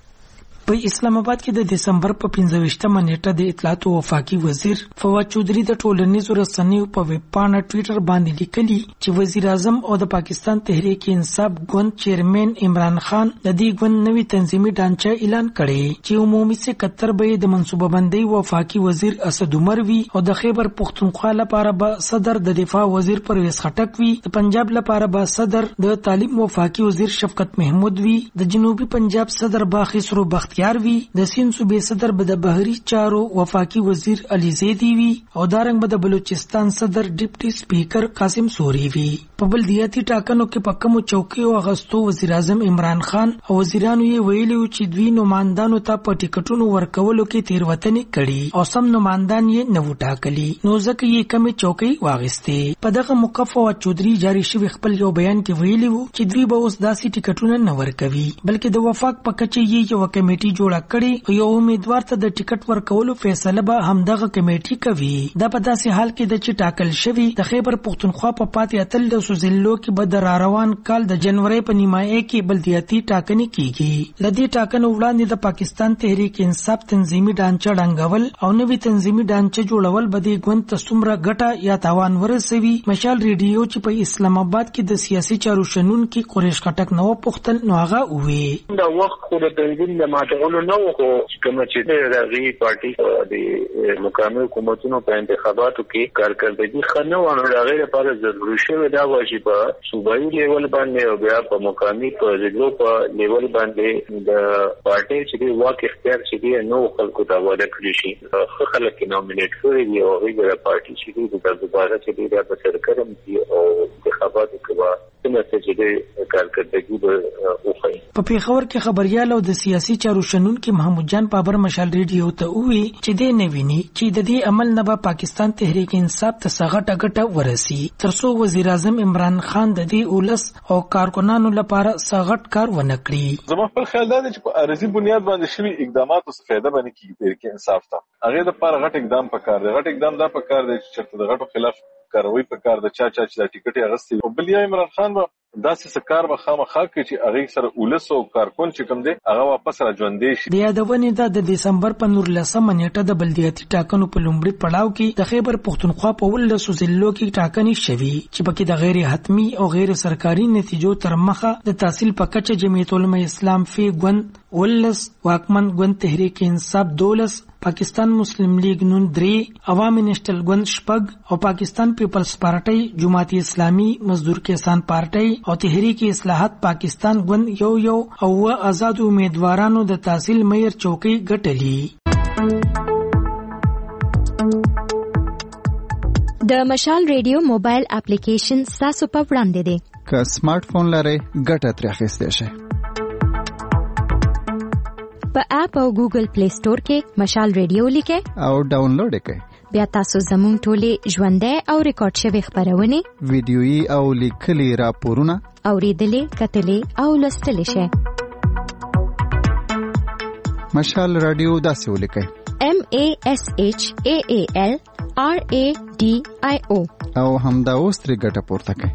په اسلام آباد کې د دسمبر په 25مه نیټه د اطلاعات او وفاقي وزیر فواد چودھری د ټولنیزو رسنیو په ویب پاڼه ټویټر باندې لیکلي چې وزیر اعظم او د پاکستان تحریک انصاف ګوند چیرمن عمران خان د دې ګوند نوي تنظیمي ډانچه اعلان کړي چې عمومي سکتر به د منصوبه بندي وفاقي وزیر اسد عمر وي او د خیبر پختونخوا لپاره به صدر د دفاع وزیر پرویز خټک وي، د پنجاب لپاره به صدر د تعلیم وفاقي وزیر شفقت محمود وي، د جنوبي پنجاب صدر به خسرو بختیار وی، د سین صوبې صدر به د بهري چارو وفاقي وزیر علي زیدی وی او دارنګ به د بلوچستان صدر ډیپټي سپیکر قاسم سوری وی. په بلدیاتي ټاکنو کې په کومو چوکیو اغستو وزیر اعظم عمران خان او وزیرانو یې ویلي چې دوی نمائندانو ته په ټیکټونو ورکولو کې تیروتنې کړي او سم نمائندان یې نه وټاکلي نو ځکه یې کمی چوکۍ واغستې. په دغه موقف فواد چودھری جاری شوی خپل یو بیان کې ویلي وو چې دوی به اوس داسې ټیکټونه نه ورکوي بلکې د وفاق په کچه یې یو کمیټي جوړه کړي او یو امیدوار ته د ټیکټ ورکولو فیصله به همدغه کمیټي کوي. دا په داسې حال کې د چې ټاکل شوی د خیبر پختونخوا په پاتې اتل د سوزلو کې به د روان کال د جنوري په نیمایي کې بلدیاتي ټاکنې کیږي. لدې ټاکنو وړاندې د پاکستان تحریک انصاف تنظیمي ډانچه ډنګول او نوې تنظیمي ډانچه جوړول به د ګوند ته څومره ګټه یا تاوان ورسوي. مشال ریډیو چې په اسلام آباد کې د سیاسي چارو شنونکي قریش خټک نو پختل نو هغه وې دا وخت خو د تنظیم د ماټولو نو خو کوم چې د رغي پارټي د مقامي حکومتونو په انتخاباتو کې کارکردګي خنه او هغه لپاره ضروري شوی دا واجب صوبایي لیول باندې او بیا په مقامي په ضلعو په لیول باندې د پارټي چې واک اختیار چې نو خلکو ته وعده کړی شي خلک نومینیټ کړي دي او هغه د پارټي چې د دوباره چې د سرکرم دي او انتخاباتو کې په پیښور کې خبريال او د سیاسي چارو شنونکي محمود جان بابر مشال ریډیو ته وی چې د نویني چې د دې عمل نه به پاکستان تحریک انصاف ته سغټه ګټه ورسي ترڅو وزیر اعظم عمران خان د دې اولس او کارکونانو لپاره سغټ کار ونه کړي. زما په خیال دا چې په ارزي بنیاد باندې شوی اقداماتو څخه فائدہ باندې کیږي تحریک انصاف ته هغه د لپاره غټ اقدام پکار دی. غټ اقدام دا پکار دی چې د غټو خلاف کاروي پکار د چا چې د ټیکټ اغستې او بل یا عمران خان داسې کار به خامخا کوي چې هغه سره ولس او کارکون چې کوم دی هغه واپس را ژوندې شي. د یادونې د دسمبر په 19 نیټه د بلدیاتي ټاکنو په لومړي پړاو کې د خیبر پښتونخوا په 19 ضلعو کې ټاکنې شوې چې پکې د غیر حتمی او غیر سرکاري نتیجو تر مخه د تحصیل په کچه جمعیت العلماء اسلام فی ګوند 19 واکمن ګوند تحریک انصاف 12 پاکستان مسلم لیگ نون 3 عوامي نېشنل ګوند 6 او پاکستان پیپلز پارټي جماعت اسلامي مزدور کسان پارټي او تحریک اصلاحات پاکستان ګوند یو او آزاد امیدوارانو د تحصیل مېر چوکۍ ګټلې. د مشال ریډیو موبایل اپلیکیشن تاسو په وړاندې دی. که سمارټ فون لرئ ګټه ترې اخیستی شئ. په اپ او ګوګل پلی سٹور کې مشال ریډیو لیکئ او ډاونلوډ کړئ. بیا تاسو زموږ ټولې ژوندۍ او ریکارډ شوي خبرونه، ویډیويي او لیکلي راپورونه اوریدلې، کتلې او لوستلې شئ. مشال رادیو داسې ولیکئ: MASHAAL RADIO او همدا اوس ترې ګټه پورته کړئ.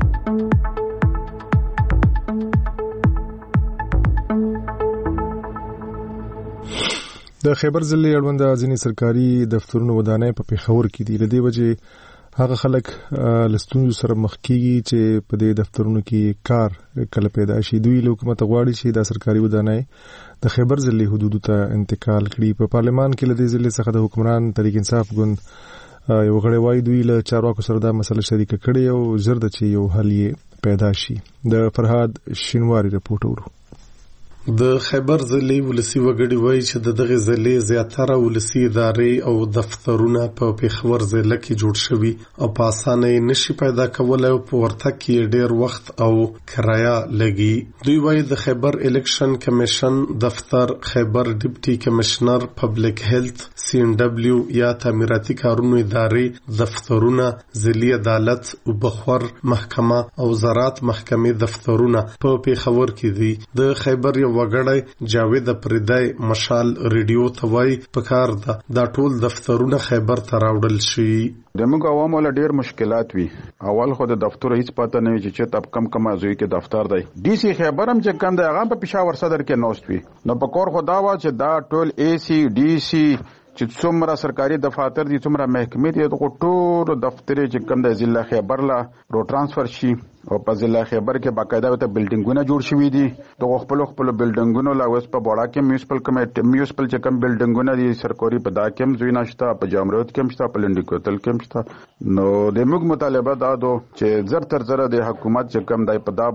د خیبر ضلع اړوند ځینې سرکاري دفترونو ودانۍ په پیښور کې دي. لدې وجه هغه خلک لستونزو سره مخ کیږي چې په دې دفترونو کې کار کله پیدا شي. دوی له حکومت غواړي چې د سرکاري ودانۍ د خیبر ضلع حدودو ته انتقال کړي. په پارلمان کې لدې ضلع څخه د حکمران تحریک انصاف ګوند یو غړی وایي دوی له چارواکو سره دا مسله شریکه کړې او زر د چې یو حل یې پیدا شي. د فرهاد شینواری رپورټ ورو. د خیبر ضلع ولسی وګړي وایي چې د دغه ضلع زیاتره ولسی ادارې او دفترونه په پیښور ضلع کې جوړ شوي او په اسانه نشي پیدا کولای او په ورتګ کې ډیر وخت او کرایه لګي. دوی وایي د خیبر الیکشن کمیشن دفتر، خیبر ډیپټي کمشنر پبلک هیلث CNW یا تعمیراتي کارونو ادارې دفترونه، ضلعي عدالت، وبخور محکمه او زراعت محکمې دفترونه په پیښور کې دي. د خیبر وګړی جاوید پردای مشال ریډیو ته وایي پکار ده دا ټول دفترونه خیبر ته راوړل شي. د موږ عوامو له ډیر مشکلات وي. اول خو د دفتر هیڅ پته نه وي چې تب کم ازوي کې دفتر دی. DC خیبر هم چې کم دی هغه په پېښور صدر کې نوست وي. نو په کور خو دا وا چې دا ټول AC DC چې څومره سرکاري دفاتر دي څومره محکمې دي د ټول دفتر چې کم د ضلع خیبر لا رو ټرانسفر شي او په ضلع خیبر کې باقاعده ته بلډینګونه جوړ شوي دي. د خپل بلډینګونو لا اوس په بوړا کې میونسپل چې کم بلډینګونه دي سرکاري په دا کې زوی نشته، په جامروت کې مشته، په لنډی کوتل کې مشته. نو د موږ مطالبه دا ده چې زر تر زر د حکومت چې کم دای په دا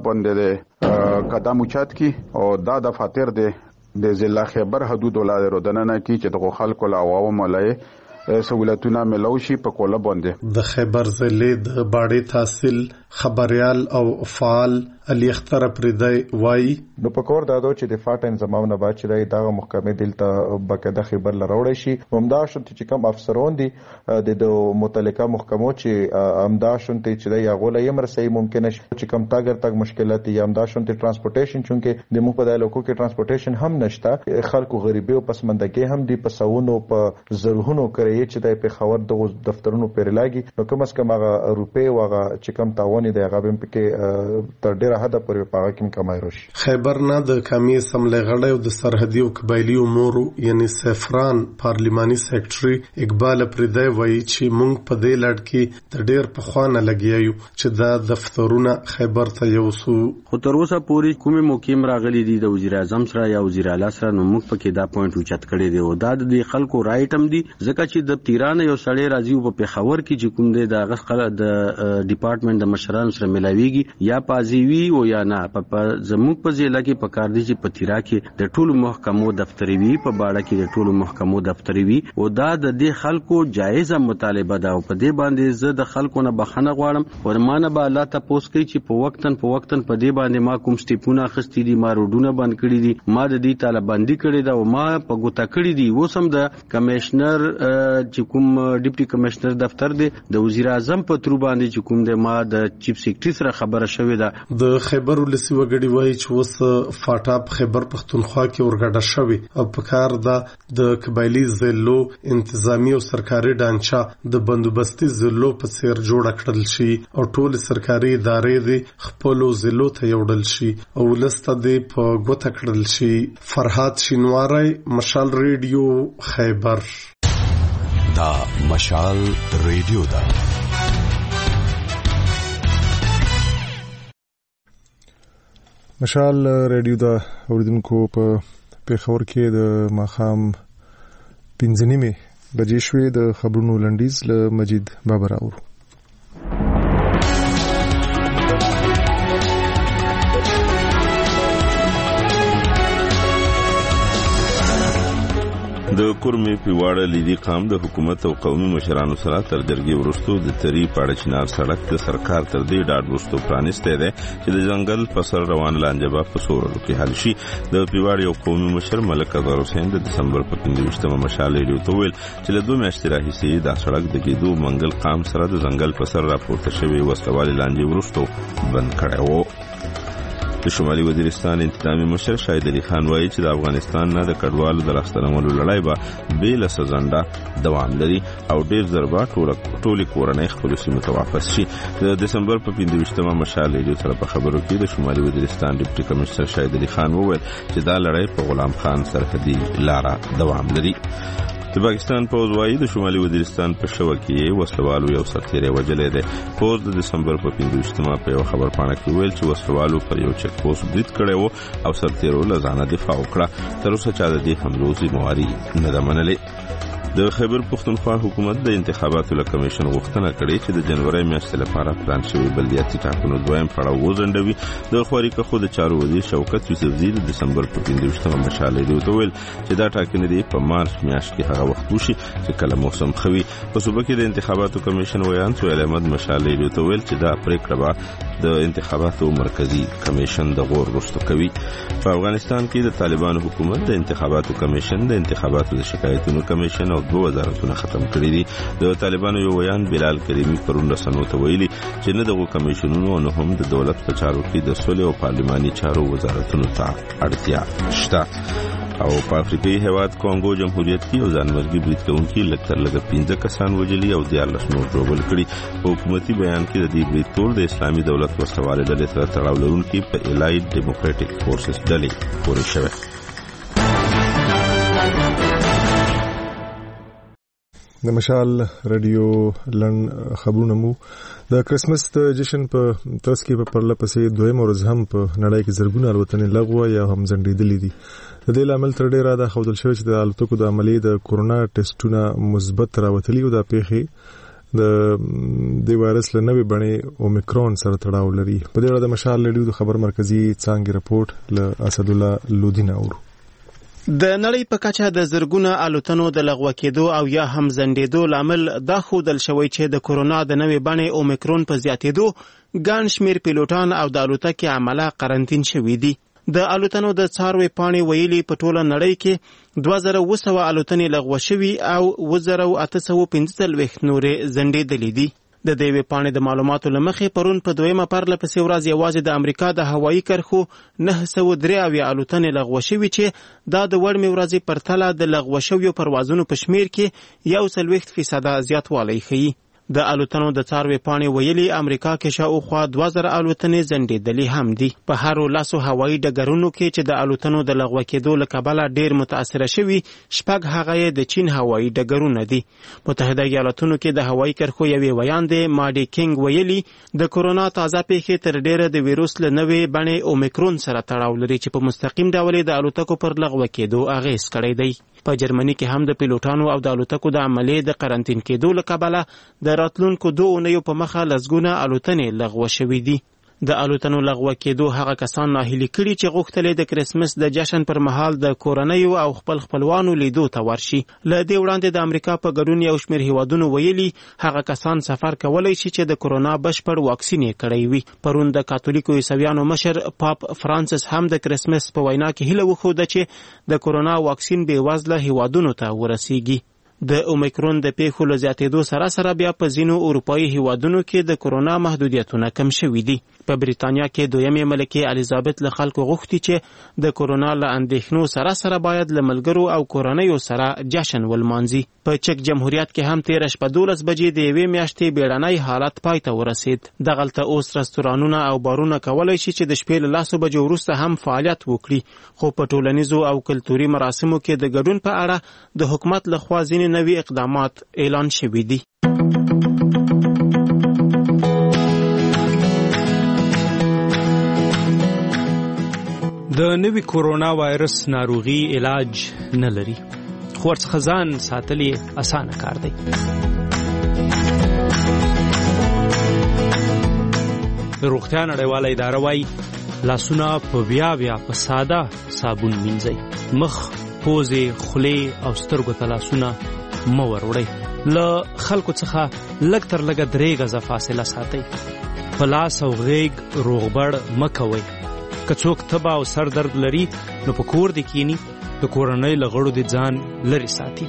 باندې قدم اوچت کی او دا دفاتر دي د ضلع خیبر حدود ولادت رودنه کی چې د خلکو لا عوام ملای سہولتونه ملوشي په کوله باندې. د خیبر ضلع د باړې تحصیل خبريال او فعال علي اختر پردای وای نو پکور دادو چې د فاټن زمونه بعد چې دا محکمه دلته بقاعده خبر لراوړی شي همدا شون چې کوم افسرون دي د متعلقه محکمو چې همدا شون چې یا غول یې مرسي ممکن شي چې کوم تاګر مشکلات یا همدا شون ترانسپورټیشن چونکه د مو په دای لوکو کې ترانسپورټیشن هم نشته، خلکو غریبي او پسمندګي هم دي په ساونو په زرهونو کوي چې د پیښور د دفترونو پر لاګي نو کوم اس کوم روپې واغه چې کوم تاوان دی هغه هم پکې تر ډیره حد پورې پاغه کوم کمای راشي. خیبر نه د کمی اسمبلی غړی او د سرحدي او قبایلی امور یعنی سفران پارلیماني سیکریټري اقبال پردای وایي چې موږ په دې لړ کې د ډیر په خوانه لګیایو چې دا دفترونه خیبر ته یوسو. خو تر اوسه پورې کومه موقیم راغلي دي د وزیر اعظم سره یا وزیر اعلی سره نو موږ پکې دا پوینټ اوچت کړی دی او دا د خلکو رائټ هم دي ځکه چې د تیران یو سړی راځي په پیښور کې چې کوم دی د غخله د ډپارټمنټ د مشرانو سره ملاويږي یا پازیوي او یا نه په زموږ په ضلع کې په کار دي چې په تیرا کې د ټولو محکمو دفتري وي، په باړه کې د ټولو محکمو دفتري وي او دا د دې خلکو جایزه مطالبه ده او په دې باندې زه د خلکو نه بخښنه غواړم ورمانه به الله تاسو کوي چې په وختن په دې باندې ما کوم سټیپونه اخستي دي، ما روډونه بند کړی دي، ما د دې طالباندی کړی دا او ما په ګوتا کړی دي. وسم د کمشنر چې کوم ډیپټي کمشنر دفتر دی د وزیر اعظم په تر باندې چې کوم د ما د چیف سیکریټری سره خبره شوې ده. د د خیبر ولسی وګړي وایي چې اوس فاټا خیبر پختونخوا کې ورګډه شوی او په کار د قبایلی ضلعو انتظامی او سرکاري ډانچه د بندوبستي ضلعو په څیر جوړ کړل شي او ټول سرکاري ادارې د خپل ضلعو ته یوړل شي او لسته د په ګوته کړل شي. فرهاد شینواری، مشال ریډیو، خیبر. دا مشال ریډیو دا مشال ریډیو دا اوریدونکو په پیښور کې د ماښام 5:30 بجې شوې. د خبرونو لنډیز له مجید بابر اورو. د کورمې پیواړه لیدي قام د حکومت او قومي مشرانو سره تر جرګې وروسته د تری پاړه چنار سړک د سرکار تر دې ډاډ وروسته پرانیسته ده چې د ځنګل په سر روان لانجبا په سورلو کې حل شي. د پیواړې او قومي مشر ملک اظهر حسین د دسمبر په 15مه مشال ریډیو ته ویل چې له 2 میاشتې راهیسې دا سړک د کېدو منګل قام سره د ځنګل په سر راپورته شوی وسلوالي لانجې وروسته بند کړی وو. د شمالي وزیرستان انتظامی مشر شاهد علي خان وایي چې د افغانستان نه د کډوالو د راستنولو لړۍ به بې له سزنده دوام لري او ډېر زر به ټولې کورنۍ خپلو سیمو ته واپس شي. د دسمبر په 15مه مشال ریډیو سره په خبرو کې د شمالي وزیرستان ډیپټي کمشنر شاهد علي خان وویل چې دا لړۍ په غلام خان سرحدي لاره دوام لري. د پاکستان پوز وایي د شمالي وزیرستان په شوه کې وسلوالو یو سرتیری وژلی دی. پوز د دسمبر په 15مه په یو خبرپاڼه کې ویل چې وسلوالو پر یو چک پوسټ برید کړی و او سرتیرو له ځانه دفاع وکړه. تر اوسه چا د دې حملو ذمهواري نه ده منلې. د خیبر پختونخوا حکومت د انتخاباتو له کمیشن غوښتنه کړې چې د جنوري میاشتې لپاره پلان شوی بلدیاتي ټاکنو دویم پړاو وځنډوي. د خواریکښو د چارو وزیر شوکت یوسفزي د دسمبر په 15مه مشال ریډیو ته ویل چې دا ټاکنې دې په مارچ میاشت کې هغه وخت وشي چې کله موسم ښه وي. په صوبه کې د انتخاباتو کمیشن ویان سهیل احمد مشال ریډیو ته ویل چې دا پریکړه به د انتخاباتو مرکزی کمیشن د غور وروسته کوي. په افغانستان کې د طالبانو حکومت د انتخاباتو کمیشن، د انتخاباتو د شکایتونو کمیشن او 2 وزارتونه ختم کړي دي. د طالبانو یو ویان بلال کریمی پرون رسنیو ته ویلي چې نه دغه کمیشنونو او نه هم د دولت په چارو کې د صلح او پارلماني چارو وزارتونو ته اړتیا شته. او په افریقایي هیواد کانګو جمهوریت کې یو ځانمرګي برید کوونکي لږ 15 کسان وژلي او 14 نور ژوبل کړي. په حکومتي بیان کې د دې برید تور د اسلامي دولت وسوالې ډلې سره تړاو لرونکي په الایډ ډیموکراټک فورسز ډلې پورې شوی. د مشال ریډیو لن خبرونه مو د کرسمس د جشن په ترڅ کې په پرله پسې دویم ورځ هم په نړۍ کې زرګونه الوتنې لغوه یا هم ځنډېدلې دي. د دې لامل تر ډیره دا ښودل شوی چې د الوتکو د عملیې د کورونا ټیسټونه مثبت راوتلي او د پیښې د وایرس له نوې بڼې اومیکرون سره تړاو لري. په دې اړه د مشال ریډیو د خبر مرکزی څانګې رپورټ له اسد الله لودین اورو. د نړۍ په کچه د زرګونه الوتنو د لغوه کېدو او یا هم ځنډېدو لامل دا ښودل شوی چې د کورونا د نوې بڼې اومیکرون په زیاتېدو ګڼ شمېر پیلوټان او د الوتکې عمله قرنطین شوي دي. د الوتنو د څاروي پاڼې ویلي په ټوله نړۍ کې 2200 الوتنې لغوه شوي او 2845 نورې ځنډېدلې دي. د دې پاڼې د معلوماتو لمخې پرون په دویمه پرله پسې ورځ یوازې د امریکا د هوایي کرښو 903 الوتنې لغوه شوي چې دا د وړمې ورځې پرتله د لغوه شویو پروازونو په شمیر کې 40% زیاتوالی ښیي. د الوتنو د څاروي پاڼې ویلي امریکا کې شاوخوا 2000 الوتنې ځنډېدلې هم دي. په هرو لاسو هوایي ډګرونو کې چې د الوتنو د لغوه کېدو له کبله ډېر متاثره شوي 6 هغه یې د چین هوایي ډګرونه دي. متحده ایالاتونو کې د هوایي کرښو یوې ویاندې ماډي کینګ ویلي د کورونا تازه پیښې تر ډېره د ویروس له نوې بڼې اومیکرون سره تړاو لري چې په مستقیم ډول د الوتکو پر لغوه کېدو اغېز کړی دی. په جرمني کې هم د پیلوټانو او د الوتکو د عملیې د قرنطین کېدو له کبله د راتلونکو 2 اونیو په مخه لسګونه الوتنې لغوه شوي دي. د الوتنو لغوه کېدو هغه کسان ناهیلي کړي چې غوښتل د کرسمس د جشن پر مهال د کورنیو او خپل خپلوانو لیدو ته ورشي. له دې وړاندې د امریکا په ګډون یو شمېر هیوادونو ویلي هغه کسان سفر کولی شي چې د کورونا بشپړ واکسین یې کړی وي. پرون د کاتولیکو عیسویانو مشر پاپ فرانسس هم د کرسمس په وینا کې هیله وښوده چې د کورونا واکسین بېوزله هیوادونو ته ورسیږي. د اومیکرون د پیښو له زیاتېدو سره بیا په ځینو اروپایي هیوادونو کې د کورونا محدودیتونه کم شوي دي. په بریتانیا کې دویمې ملکې الیزابت له خلکو غوښتي چې د کورونا له اندېښنو سره باید له ملګرو او کورنیو سره جشن ولمانځي. په چک جمهوریت کې هم تېره شپه 12 بجې د یوې میاشتې بیړنی حالت پای ته ورسید. دغلته اوس رستورانونه او بارونه کولی شي چې د شپې له 10 بجو وروسته هم فعالیت وکړي، خو په ټولنیزو او کلتوري مراسمو کې د ګډون په اړه د حکومت لخوا ځینې نوي اقدامات اعلان شوي دي. د نوي کورونا وایرس ناروغي علاج نه لري، خو ورڅخه ځان ساتل یې اسانه کار دی. د روغتیا نړیواله اداره وایي لاسونه په بیا په ساده صابون مینځئ، مخ، پوزې، خولې او سترګو ته لاسونه مه وروړئ. له خلکو څخه لږ تر لږه 3 غزه فاصله ساتئ. په لاس او غیږ روغبړ مه کوئ. که څوک تبه او سر درد لري نو په کور دې کینی، د کورنۍ له غړو دې ځان لرې ساتي.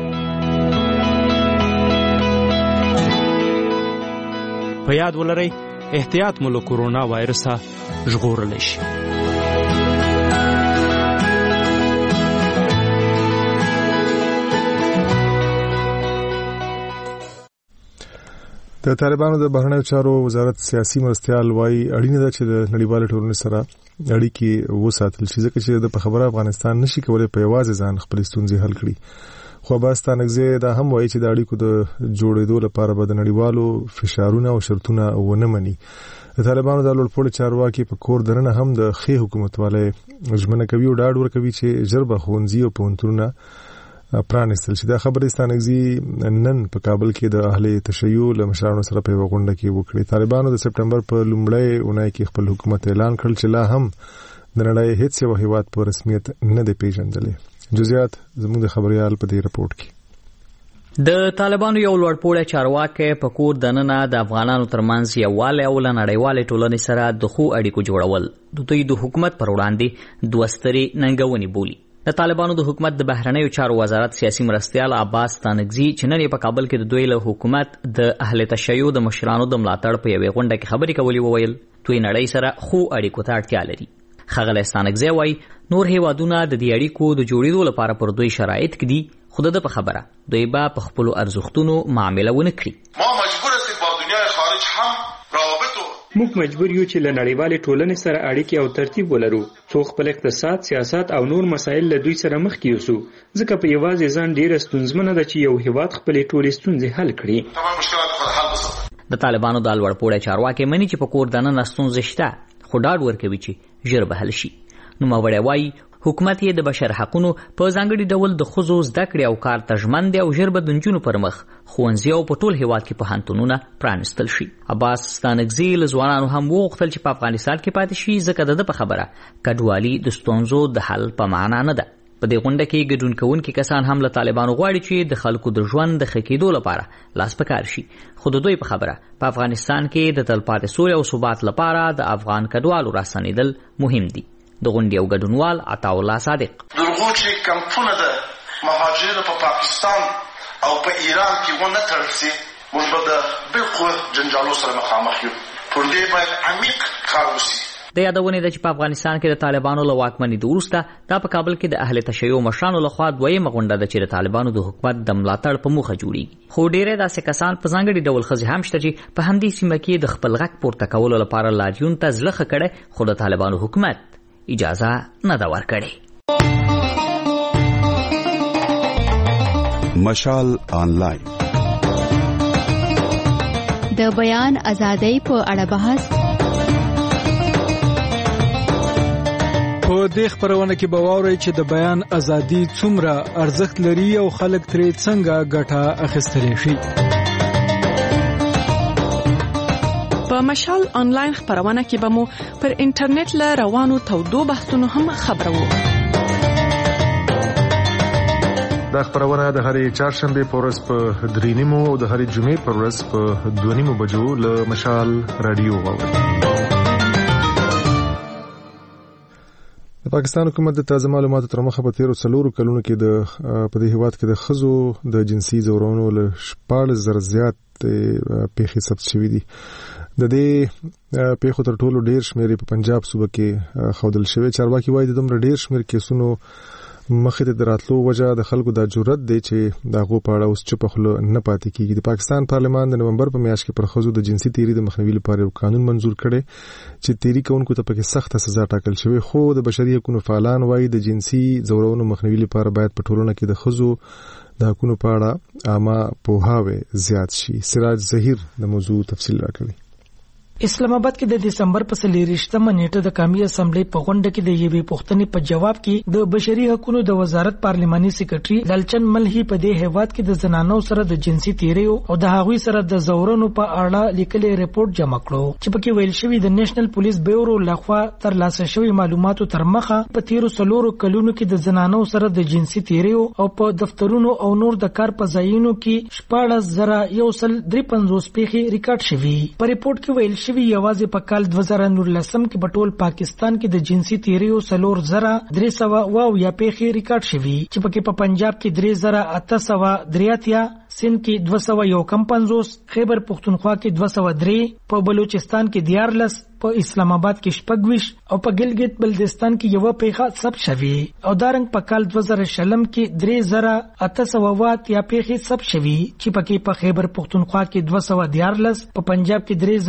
په یاد ولرئ احتیاط مو له کورونا وایرسه ژغورلی شي. د طالبانو د بهرنیو چارو وزارت سیاسي مرستیال وایي اړینه ده چې د نړیوال ټولنې سره اړیکې وساتل شي، ځکه چې د خبره افغانستان نشي کولای په یوازې ځان خپل ستونزې حل کړي. خو عباس ستانکزی دا هم وایي چې د اړیکو د جوړېدو لپاره به د نړیوالو فشارونه او شرطونه ونه مني. د طالبانو د لوړپوړو چارواکي په کور دننه هم د ښې حکومت والي ژمنه کوي او ډاډ ورکوي چې ژر به ښوونځي او پوهنتونونه پرانستل شي. دا خبره ستانکزی نن په کابل کې د اهل تشیع له مشرانو سره په غونډه کې وکړه. طالبانو د سپټمبر په لومړۍ اونۍ کې خپل حکومت اعلان کړ چې لا هم د نړۍ هیڅ یو هیواد په رسمیت نه دی پیژندلی. جزئیات زموږ د خبريال په دې رپورت کې. د طالبانو یو لوړپوړی چارواکي په کور دننه د افغانانو ترمنځ یووالی او له نړیوالې ټولنې سره د ښو اړیکو جوړول د دوی د حکومت پر وړاندې 2 سترې ننګونې بولي. د طالبانو د حکومت د بهرنیو چارو وزارت سیاسي مرستیال عباس ستانکزی چې نن په کابل کې د دوی له حکومت د اهل تشیع د مشرانو د ملاتړ په یوې غونډه کې خبرې کولې وویل دوی نړۍ سره خو اړیکو ته اړتیا لري. ښاغلی ستانکزی وایي نور هیوادونه د دې اړیکو د جوړېدو لپاره پر دوی شرایط کړي، خو د په خبره دوی به په خپلو ارزښتونو معامله ونه کړي. ما مجبور هستیم با دنیای خارج هم روابط موږ مجبور یو چې له نړیوالې ټولنې سره اړیکې او ترتیب ولرو څو خپل اقتصاد، سیاست او نور مسایل له دوی سره مخ کې یوسو، ځکه په یوازې ځان ډیره ستونزمنه ده چې یو هیواد خپلې ټولې ستونزې حل کړي. د طالبانو د لوړپوړي چارواکي مني چې په کور دننه ستونزې شته، خو ډاډ ورکوي چې ژر به حل شي. نوموړی وایي حکومت یې د بشر حقونو په ځانګړي ډول د ښځو زده کړې او کار ته ژمن دی او ژر به د نجونو پر مخ ښوونځي او په ټول هیواد کې پوهنتونونه پرانستل شي. عباس ستانکزی له ځوانانو هم وغوښتل چې په افغانستان کې پاتې شي، ځکه د په خبره کډوالي د ستونزو د حل په معنا نه ده. په دې غونډه کې ګډون کوونکي کسان هم له طالبانو غواړي چې د خلکو د ژوند د ښه کېدو لپاره لاس په کار شي، خو د دوی په خبره په افغانستان کې د تلپاتې سولې او ثبات لپاره د افغان کډوالو راستنېدل مهم دي. د غونډې یو ګډونوال عطاالله صادق درغو چې کمپونه د مهاجرینو په پاکستان او په ایران کې ونه تړل شي، موږ به د بالکل جنجالو سره مخامخ یو. پر دې باید عمیق کار وشي. د یادونې ده چې په افغانستان کې د طالبانو له واکمنۍ وروسته دا په کابل کې د اهل تشیع مشرانو لخوا دویمه غونډه ده چې د طالبانو د حکومت د ملاتړ په موخه جوړیږي. خو ډېری داسې کسان په ځانګړي ډول ښځې هم شته چې په همدې سیمه کې د خپل غږ پورته کولو لپاره لاریون ته زړه ښه کړی، خو د طالبانو حکومت اجازه نه ده ورکړې. مشال آنلاین د بیان ازادۍ په اړه بحث. په دې خبرونه کې به واورئ چې د بیان ازادي څومره ارزښت لري او خلک ترې څنګه ګټه اخیستلی شي. په مشال آنلاین خبرونه کې به مو پر انټرنیټ له روانو تودو بحثونو هم خبرو. دا خبرونه د هرې چهارشنبه په ورځ په 3:30 او د هرې جمعې په ورځ په 2:30 بجو له مشال رادیو واورئ. د پاکستان حکومت د تازه معلوماتو تر مخه په 13 کلونو کې په دې هیواد کې د ښځو د جنسي ځورونو له 14,000 زیات پیښې ثبت شوې دي. د دې پیښو تر ټولو ډیر شمیر په پنجاب صوبه کې خودل شوی. چارواکي وایي د دومره ډیر شمیر کیسونو مخې ته دراتلو وجه د خلکو د جرأت دی چې دغه په اړه اوس چپ خلو نه پاتې کیږي. د پاکستان پارلمان د نومبر په میاشت کې پر ښځو د جنسي تیری د مخنیوي لپاره یو قانون منزور کړي چې تیری کوونکو ته پکې سخته سزا ټاکل شوی. خو د بشري حقوقو فعالان وایي د جنسي ځورونو مخنیوي لپاره باید په ټولنه کې د ښځو د حقوقو په اړه عامه پوهاوی زیات شي. سراج ظهیر د موضوع تفصیل راکوي. اسلام آباد کې د دسمبر په 24مه نیټه د قومي اسمبلی په غونډه کې د یوې پوښتنې په جواب کې د بشري حقوقو د وزارت پارلماني سکرټري لالچن ملهي په دې هیواد کې د زنانو سره د جنسي تیریو او د هغوی سره د زورونو په اړه لیکلي رپورت جمع کړو چې پکې ویل شوی د نېشنل پولیس بیورو لخوا تر لاسه شوی معلوماتو تر مخه په 13 کلونو کې د زنانو سره د جنسي تیریو او په دفترونو او نور د کار په ځایونو کې 14,153 پیښې ریکارډ شوي. په رپورت کې ویل شوی یوازې په کال 2019 کې په ټول پاکستان کې د جنسي تیریو 4,300 یا پیښې ریکارډ شوي چې پکې په پنجاب کې 3,883 سند کې 251 خیبر پختونخوا کې 203 په بلوچستان کې 14 په اسلام آباد کې 26 او په ګلګت بلتستان کې یو پیښه ثبت شوی او دارنګ په کال 2020 کې 3,800 یا پیښې ثبت شوی چې پکې په خیبر پختونخوا کې 214 په پنجاب کې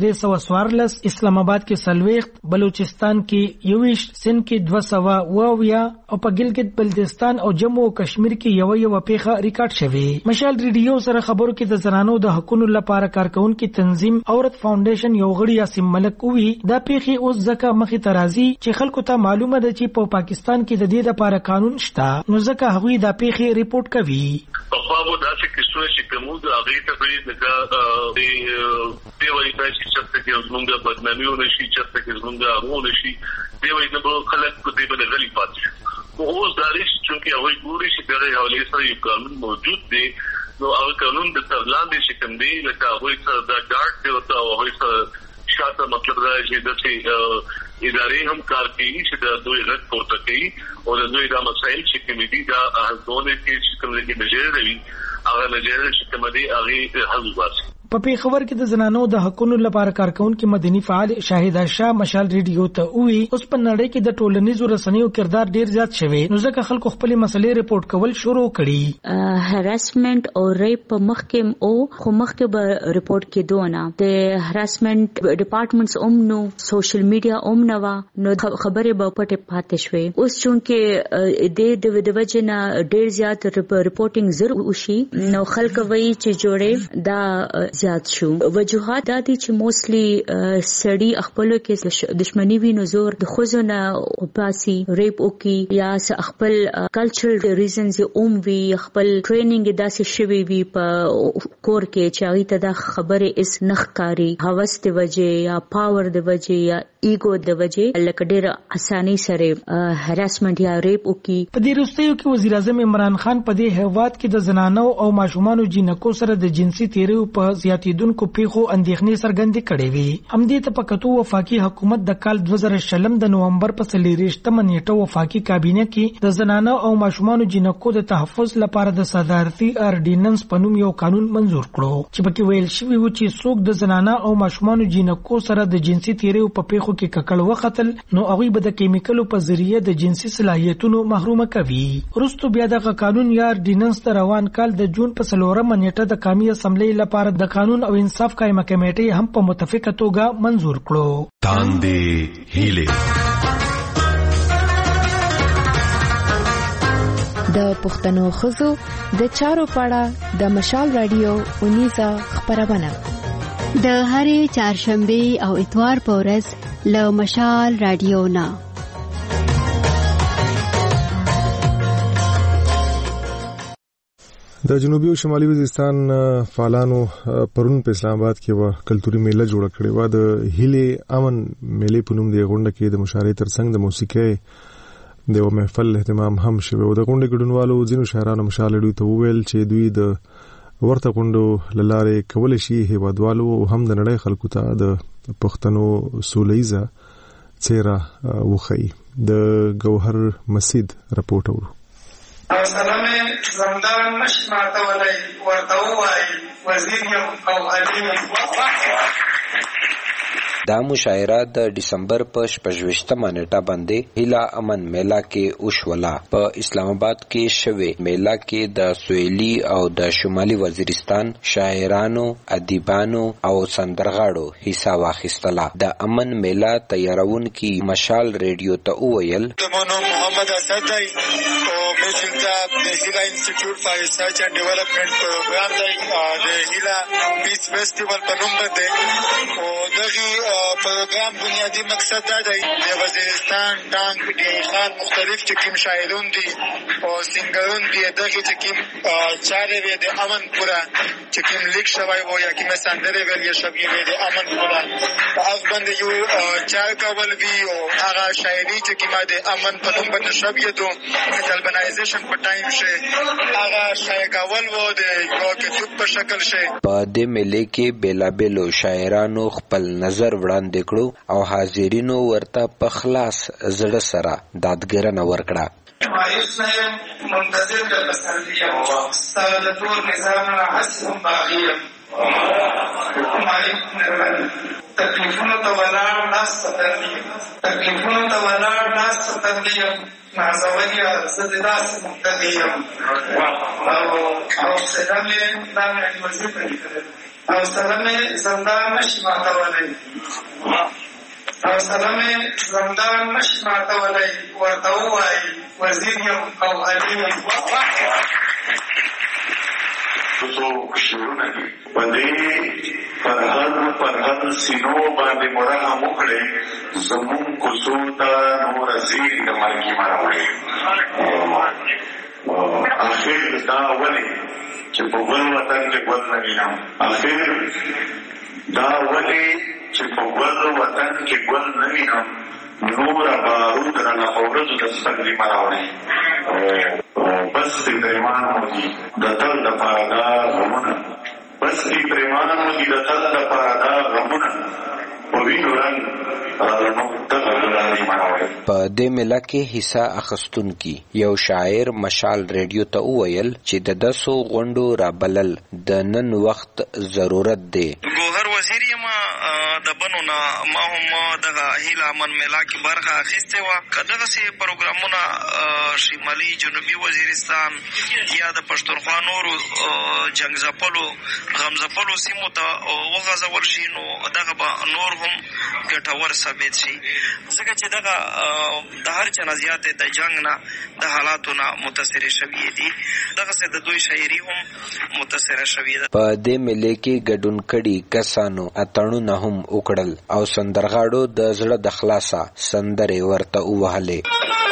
3,314 اسلام آباد کې 40 بلوچستان کې 21 سند کې 200 او په ګلګت بلتستان او جموں او کشمیر کې یو پیښه ریکارډ شوی. مشال ریډیو سره خبرو کې د زنانو د حقوقو لپاره کارکونکو تنظیم عورت فاونډیشن یو غړي یاسم ملک وی دا پیښې اوس ځکه مخې ته راځي چې خلکو ته معلومه ده چې په پاکستان کې د دې لپاره قانون شته نو ځکه هغوی دا پیښې ریپورت کوي. په خو دا چې څه شي کومو د هغه ته د دی وایي چې څه کې زمونږه بدنامي ونشي چې زمونږه غوونه شي دی وایي د خلک په دې باندې غلي پاتې اوس دا لري چې هغه ګوري چې د حوالې سره یو قانون موجود دی نو هغه قانون د ترلاندې چې کوم دی لکه هغه سره د ګارد دی او هغه سره شاته مطلب دا چې د ادارې هم کار کوي چې د دوی رد پورته کوي او د دوی دا مسایل چې کوم دي دا ځونه کې کوم دي نجر دی هغه نجر چې کوم دي هغه حل واسي. په پیښور کې د زنانو د حقوقو لپاره کارکونکو مدني فعال شاهده شاه مشال ریډیو ته وی اوس په نړۍ کې د ټولنیزو رسنیو کردار ډیر زیات شوی نو ځکه خلکو خپل مسلې ریپورت کول شروع کړي. هراسمنت او ریپ په مخ کې او خو مخ کې به ریپورت کېدو نه د هراسمنت ډپارټمنټس نو سوشل میډیا نو نو خبره به پټه پاتې شوې اوس چونکه د وجنه ډیر زیات ریپورټینګ ضرور وشي نو خلک وایي چې جوړې دا زیات شو. وجوهات دا دي چې موستلی سړی خپل کې دښمنی وینو زور د خوځنه او پاسي ریپ وکي یا خپل کلچرل ریزنز وی خپل ټریننګ داسې شوی وي په کور کې چې هغه ته د خبره اس نخکاری هوس د وجه یا پاور د وجه یا ایګو د وجه لکه ډیر اساني سره هراسمنت یا ریپ وکي. په دې وروستیو کې وزیر اعظم عمران خان په دې هیواد کې د زنانو او ماشومانو جنکو سره د جنسي تیریو په زیاتیدونکو پیښو اندېښنې څرګندې کړې وي. همدې ته په کتو وفاقي حکومت د کال 2020 د نومبر په 24مه نیټه وفاقي کابینه کې د زنانو او ماشومانو جنکو د تحفظ لپاره د صدارتي اردیننس په نوم یو قانون منزور کړو چې پکې ویل شوی و چې څوک د زنانو او ماشومانو جنکو سره د جنسي تیریو په پیښو کې ککړ وختل نو هغه به د کیمیکلو په ذریعہ د جنسي صلاحیتونو محروم کوي. وروسته بیا د قانون یا اردیننس د روان کال د جون په 4مه نیټه د قومي اسمبلی لپاره د قانون او انصاف قائمه کمیټه هم په متفقه توګه منزور کړو. تاندې هیله د پښتنو خزو د چارو پاړه د مشال رادیو 19 خبرونه د هرې چهارشنبه او اتوار په ورځ له مشال رادیو نه د جنوبي او شمالي وزیرستان فعالانو پرون په اسلام آباد کې و کلتوري میله جوړ کړې و. د هیله امن میله په نوم دی غونډه کې د مشارکت ترڅنګ د موسیقي د محفل اهتمام هم شوی و. د غونډې ګډونوالو ځینو شاعرانو مشالډو ته وویل چې دوی د ورته غونډو لاره کول شي هیوادوالو هم د نړۍ خلکو ته د پښتنو سولېزه چیرې وخی. د گوهر مسید رپورټ اورو. او سلامه زمدان نشي ماته ولای ورته وای وزیر یم او علیم دا مشاعره د ډسمبر په 28مه نیټه باندې هیلا امن میلا کې وشوله. په اسلام آباد کې شوه میلا کې د سویلی او د شمالي وزیرستان شاعرانو، ادیبانو او سندرغاړو حصہ واخیستله. د امن میلا تیارونکي مشال ریډیو ته وویل محمد اسد دی او مشلتا د هیلا انسټیټیوټ فار ریسرچ اینڈ ډیولپمنٹ پروګرام دی د هیلا پیس فیسټیوال په نوم باندې او دغه پروګرام بنیادی مقصد دا دی د وزیرستان ډانګ دی خان مختلف چکیم شاعرون دي او سنگرون دي دغه چکیم چارې وي د امن پورا چکیم لیک شوی وو یا کیمه سندره ویل شوی وي د امن پورا هغه باندې یو چار کول وی او هغه شاعري چکیمه د امن په نوم باندې شوی دو کلبنایزیشن په ټایم شه هغه شاعر کول وو د یو کتاب په شکل شه. په دې ملي کې بیلابیلو شاعرانو خپل نظر وړاندې کړو او حاضرینو ورته په خلاص زړه سره دادګرنه ورکړه. مایوس نه یم، منتظر د پسرلي یم، ستا د ټول نظام نه هسې هم باغي یم. تکلیفونو ته ولاړ ناسته تندي یم، تکلیفونو ته ولاړ ناسته تندي یم، نازوليه زه د داسې مقتدي یم. او حوصله مې دا مې علیوزي ته لیکلې، حوصله مې زندان نشي ماتولی، حوصله مې زندان نشي ماتولی، ورته ووایي وزیر یم او علي یم. څو شعرونه دي په دې پرهر سینو باندې مرحم وکړئ، زمونږ کوڅو ته نور زیر د مرګي مه راوړئ. اخر دا ولې چې په ګل وطن کې ګل نه وینم، اخر دا ولې چې په ګل وطن کې ګل نه وینم، نور بارود رانه په ورځو د سترګې مه راوړئ. بس دې پریمانو دي د تل دپاره دا غمونه، بس دې پریمانو دي د تل دپاره دا غمونه، په وینو رنګ په دې مله کې حصہ اخیستونکي یو شاعر مشال ریډیو ته وویل چې د داسو غونډو رابلل د نن وخت ضرورت دی. ګوهر وزیر یم د بنو نه ما هم دغه هیله امن میلا کې برخه اخیستې وه. که دغسې پروګرامونه شمالي جنوبي وزیرستان یا د پښتونخوا نورو جنګ ځپلو غم ځپلو سیمو ته وغځول شي نو دغه به نور هم ګټور ثابت شي، ځکه چې دغه د هر چا نه زیاتې د جنګ نه د حالاتو نه متاثرې شوي دي، دغسې د دوی شاعري هم متاثره شوې ده. په دې ملې کې ګډون کړي کسانو اتڼونه هم وکړل او سندرغاړو د زړه د خلاصه سندرې ورته ووهلې.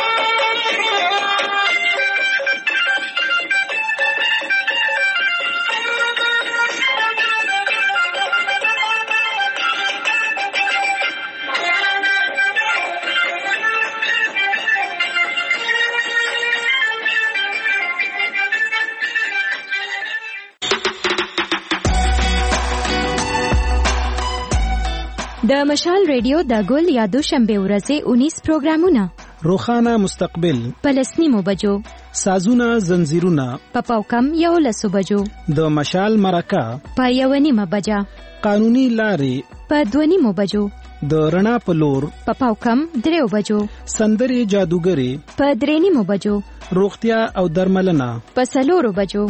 د مشال ریډیو د ګل یا دوشنبه ورځې 19 پروګرامونه، روخانه مستقبل په 9 بجو، سازونه زنجیرونه په پاوکم 11 بجو، د مشال مرکه په 1:30 بجا، قانوني لارې په 2:30 بجو، د رڼا په لور په پاوکم 3 بجو، سندرې جادوګري په 3:30 بجو، روغتیا او درملنه په 4 بجو.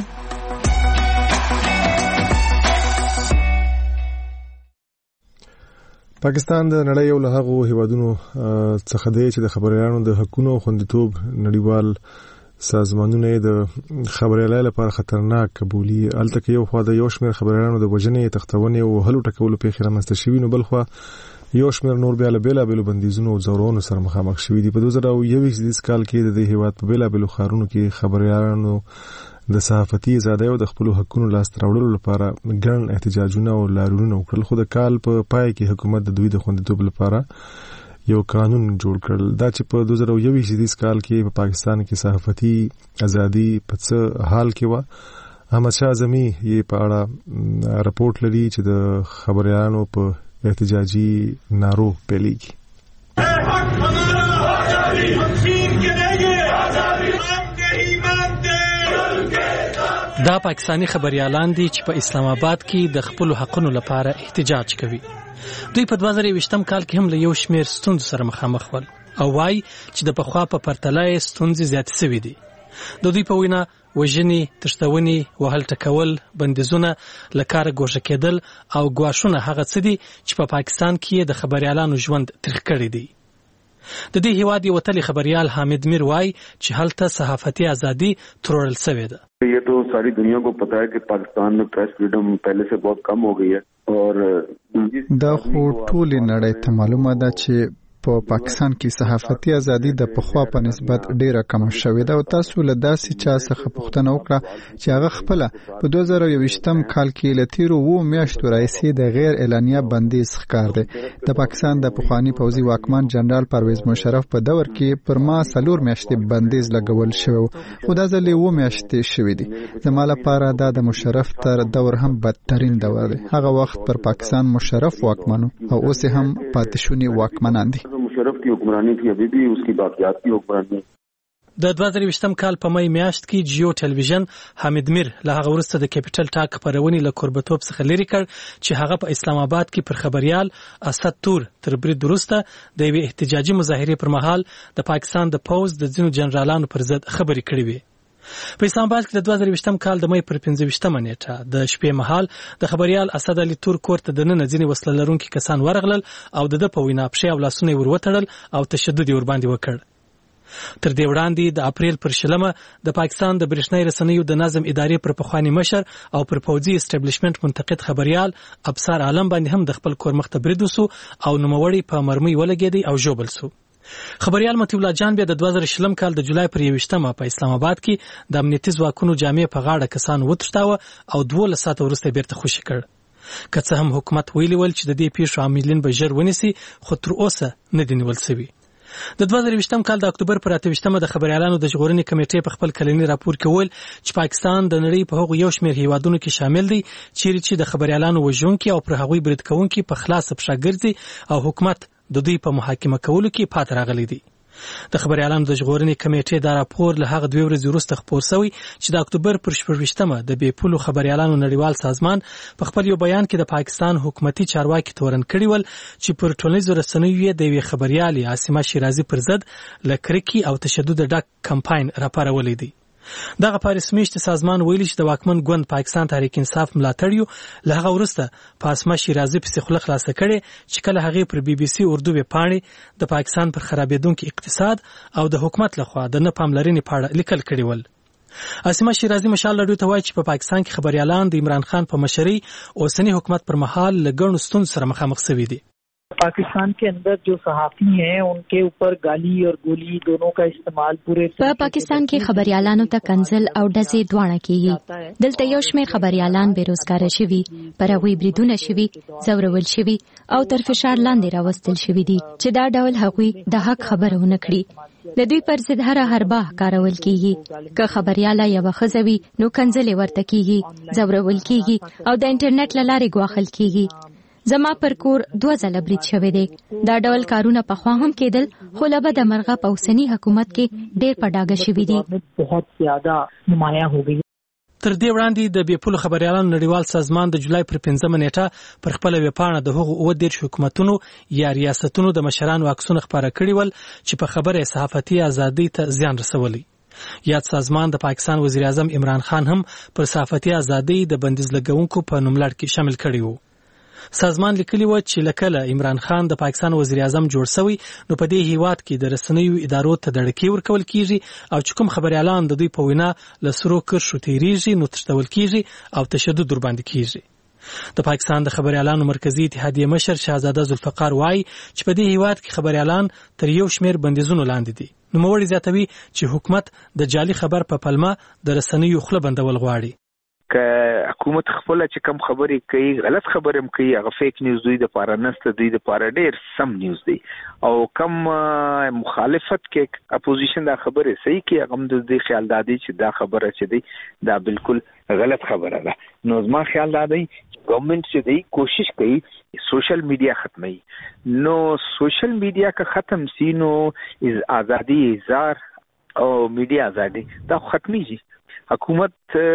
پاکستان د نړۍ یو له هغو هیوادونو څخه دی چې د خبريالانو د حقوقو خوندیتوب نړیوال سازمانونه د خبريالۍ لپاره خطرناک قبولي. الته کې یو خوا د یو شمېر خبريالانو د وژنې، تختونې او هلو ټکولو پیښې رامنځته شوي، نو بل خوا یو شمېر نور بیا له بیلابیلو بندیزونو او ځورونو سره مخامخ شوي دي. په 2021 کال کې د دې هیواد په بیلابیلو ښارونو کې خبريالانو د صحافتي ازادۍ او د خپل حقوقو لاسته راوړلو لپاره ګڼ احتجاجونه او لاریونونه وکړل، خو د کال په پای کې حکومت د دوی د خوندیتوب لپاره یو قانون جوړ کړل. دا چې په 2021 کال کې په پاکستان کې صحافتي ازادي په څه حال کې و. احمد شاه اعظمي یې په اړه راپورټ لري چې د خبريالانو په احتجاجي نارو پیلېږي. دا پاکستانی خبريالان دي چې په اسلام آباد کې د خپل حقونو لپاره احتجاج کوي. دوی په 2020م کال کې هم له یو شمېر ستونزو سره مخامخ ول او وايي چې د پخوا په پرتله ستونزې زیاتې شوې دي. د دوی په وینا وژنې، تښتونې، وهل ټکول، بندیزونه، له کاره ګوښه کېدل او ګواښونه هغه څه دي چې په پاکستان کې د خبريالانو ژوند تریخ کړی دی. د دې هیواد یو وتلی خبريال حامد میر وایي چې هلته صحافتي ازادي ترورل شوې ده. ये तो सारी दुनिया को पता है कि पाकिस्तान में प्रेस फ्रीडम पहले से बहुत कम हो गई है और دا خو ټول نړۍ ته معلومه ده چې په پاکستان کې صحافتي ازادي د پخوا په نسبت ډیره کم شوې ده او تاسو له داسې چا څخه پوښتنه وکړه چې هغه خپل په 2020م کال کې له تیرو 2 میاشتو راځي د غیر اعلانیه بندیز ښکار دی. د پاکستان د پخوانی پوځي واکمن جنرال پرویز مشرف په دور کې پر ما 4 میاشتې بندیز لګول شوی خو دا ځلې 2 میاشتې شوې دي. زما لپاره دا د مشرف تر دور هم بدترین دور دی. هغه وخت پر پاکستان مشرف واکمنو او اوس هم پاتشونی واکمنان دي. مشرف کی حکمرانی تھی ابھی بھی اس کی باقیات کی حکمرانی. د 2020م کال په مې میاشت کې جیو ټلویزیون حامد میر له هغه وروسته د کیپټل ټاک خبرونې له کوربتوب څخه لري کړ چې هغه په اسلام آباد کې پر خبريال اسد تور تر برید وروسته د یوې احتجاجي مظاهرې پر مهال د پاکستان د پوز د ځینو جنرالانو پر ضد خبرې کړې وې. په اسلام آباد کې د 2020م کال د مې پر 15مه نیټه د شپې مهال د خبريال اسد علي تور کور ته د نن ځینې وسله لرونکي کسان ورغلل او د په وینا پښې او لاسونه وروتړل او تشدد ور باندې وکړ. تر دې وړاندې د اپریل پر 20 د پاکستان د برېښنايي رسنیو د نظم ادارې پر پخوانی مشر او پر پوځي اسټابلیشمنت منتقد خبريال ابصار عالم باندې هم د خپل کور مخ ته برید وسو او نوموړی په مرمۍ ولګېدی او ژوبل سو. خبريال مطیع الله جان بیا د 2020م کال د جولای پر 21مه په اسلام آباد کې د امنیتي ځواکونو جامې په غاړه کسان وتښتاوه او 12 ساعته وروسته بیرته خوشي کړ. که څه هم حکومت ویلي ول چې د دې پیښو عاملین به ژر ونیسي خو تر اوسه نه دي نیول شوي. د 2020م کال د اکتوبر پر 28مه د خبريالانو د ژغورنې کمیټې په خپل کلنی راپور کې ویل چې پاکستان د نړۍ په هغو یو شمېر هیوادونو کې شامل دی چې د خبريالانو وژونکي او پر هغوی برید کوونکي په خلاص پښه ګرځي او حکومت د دوی په محاکمه کولو کې پات راغلی دی. د خبريالانو د ژغورنې کمیټې دا راپور له هغه 2 ورځې وروسته خپور شوی چې د اکتوبر پر 28مه د بې پولو خبريالانو نړیوال سازمان په خپل یو بیان کې د پاکستان حکومتي چارواکي تورن کړی ول چې پر ټولنیزو رسنیو د یوې خبريالي عاصمه شیرازي پر ضد لکرکی او تشدد ډک کمپاین راپارولې دی. دغه پاریس میشت سازمان ویلي چې د واکمن ګوند پاکستان تحریک انصاف ملاتړیو له هغه وروسته پاسما شیرازي په خله خلاصه کړي چې کله هغه پر بي بي سي اردو وپاڼې د پاکستان پر خرابېدونکو اقتصاد او د حکومت لخوا د نه پاملرنې په اړه لیکل کړي ول. عاصمه شیرازي مشال لړیو ته وایي چې په پاکستان کې خبريالان د عمران خان په مشرۍ اوسنی حکومت پر مهال لګڼو ستونزو سره مخامخ شوي دي. पाकिस्तान के अंदर जो सहाफी हैं उनके ऊपर गाली और गोली दोनों का इस्तेमाल पूरे पाकिस्तान के खबरयालानो ته کنزل او ډزې دواړه کیږي. دلته یو شمېر خبريالان بیروزګار شوي، پر هغوی بریدونه شوي، زورول شوي او تر فشار لاندې راوستل شوي دي چې دا ډول هغوی د حق خبره ونه کړي. د دوی پر ضد هر حربه کارول کیږي. که خبرياله یو خزوي نو کنزل ورته کیږي، زورول کیږي او د انټرنیټ لارې غواخل کیږي. زما پر کور 2 ځله برید شوی دی. دا ډول کارونه په خوا هم کېدل خو لبه د مرغه په اوسنی حکومت کې ډېر په ډاګه شوي دي. تر دې وړاندې د بې پولو خبريالانو نړیوال سازمان د جولای پر 15مه نیټه پر خپل ویبپاڼه د هغو 30 حکومتونو یا ریاستونو د مشرانو عکسونه خپاره کړي ول چې په خبره صحافتي ازادي ته زیان رسولي. یاد سازمان د پاکستان وزیر اعظم عمران خان هم پر صحافتي ازادي د بندیز لګونکو په نوملړ کې شامل کړي وو. سازمان لیکلی و چې لکه عمران خان د پاکستان وزیر اعظم جوړ شوی نو په دې هیواد کې د رسنیو ادارو ته دړکې ورکول کیږي او چې کوم خبريالان د دوی په وینا له سرو کرښو تیریږي نو تښتول کیږي او تشدد ور باندې کیږي. د پاکستان د خبريالانو مرکزی اتحادیه مشر شهزاده ذوالفقار وایي چې په دې هیواد کې خبريالان تر یو شمېر بندیزونو لاندې دي. نو موړي زیاتوي چې حکومت د جعلي خبر په پلمه د رسنیو خله بندول غواړي. که حکومت خپل چې کم خبرې کوي غلط خبرې هم کوي هغه فیک نیوز دوی د پاره نسته دوی د پاره ډېر سم نیوز دی او کم مخالفت کې اپوزیشن دا خبره صحیح کې هغه د دې خیال دادی چې دا خبره چې دی دا بالکل غلط خبره ده. نو زما خیال دادی گورنمنت چې دی کوشش کوي سوشل میډیا ختمي. نو سوشل میډیا که ختم سي نو ازادي اظهار او میډیا ازادي دا ختميږي. حکومت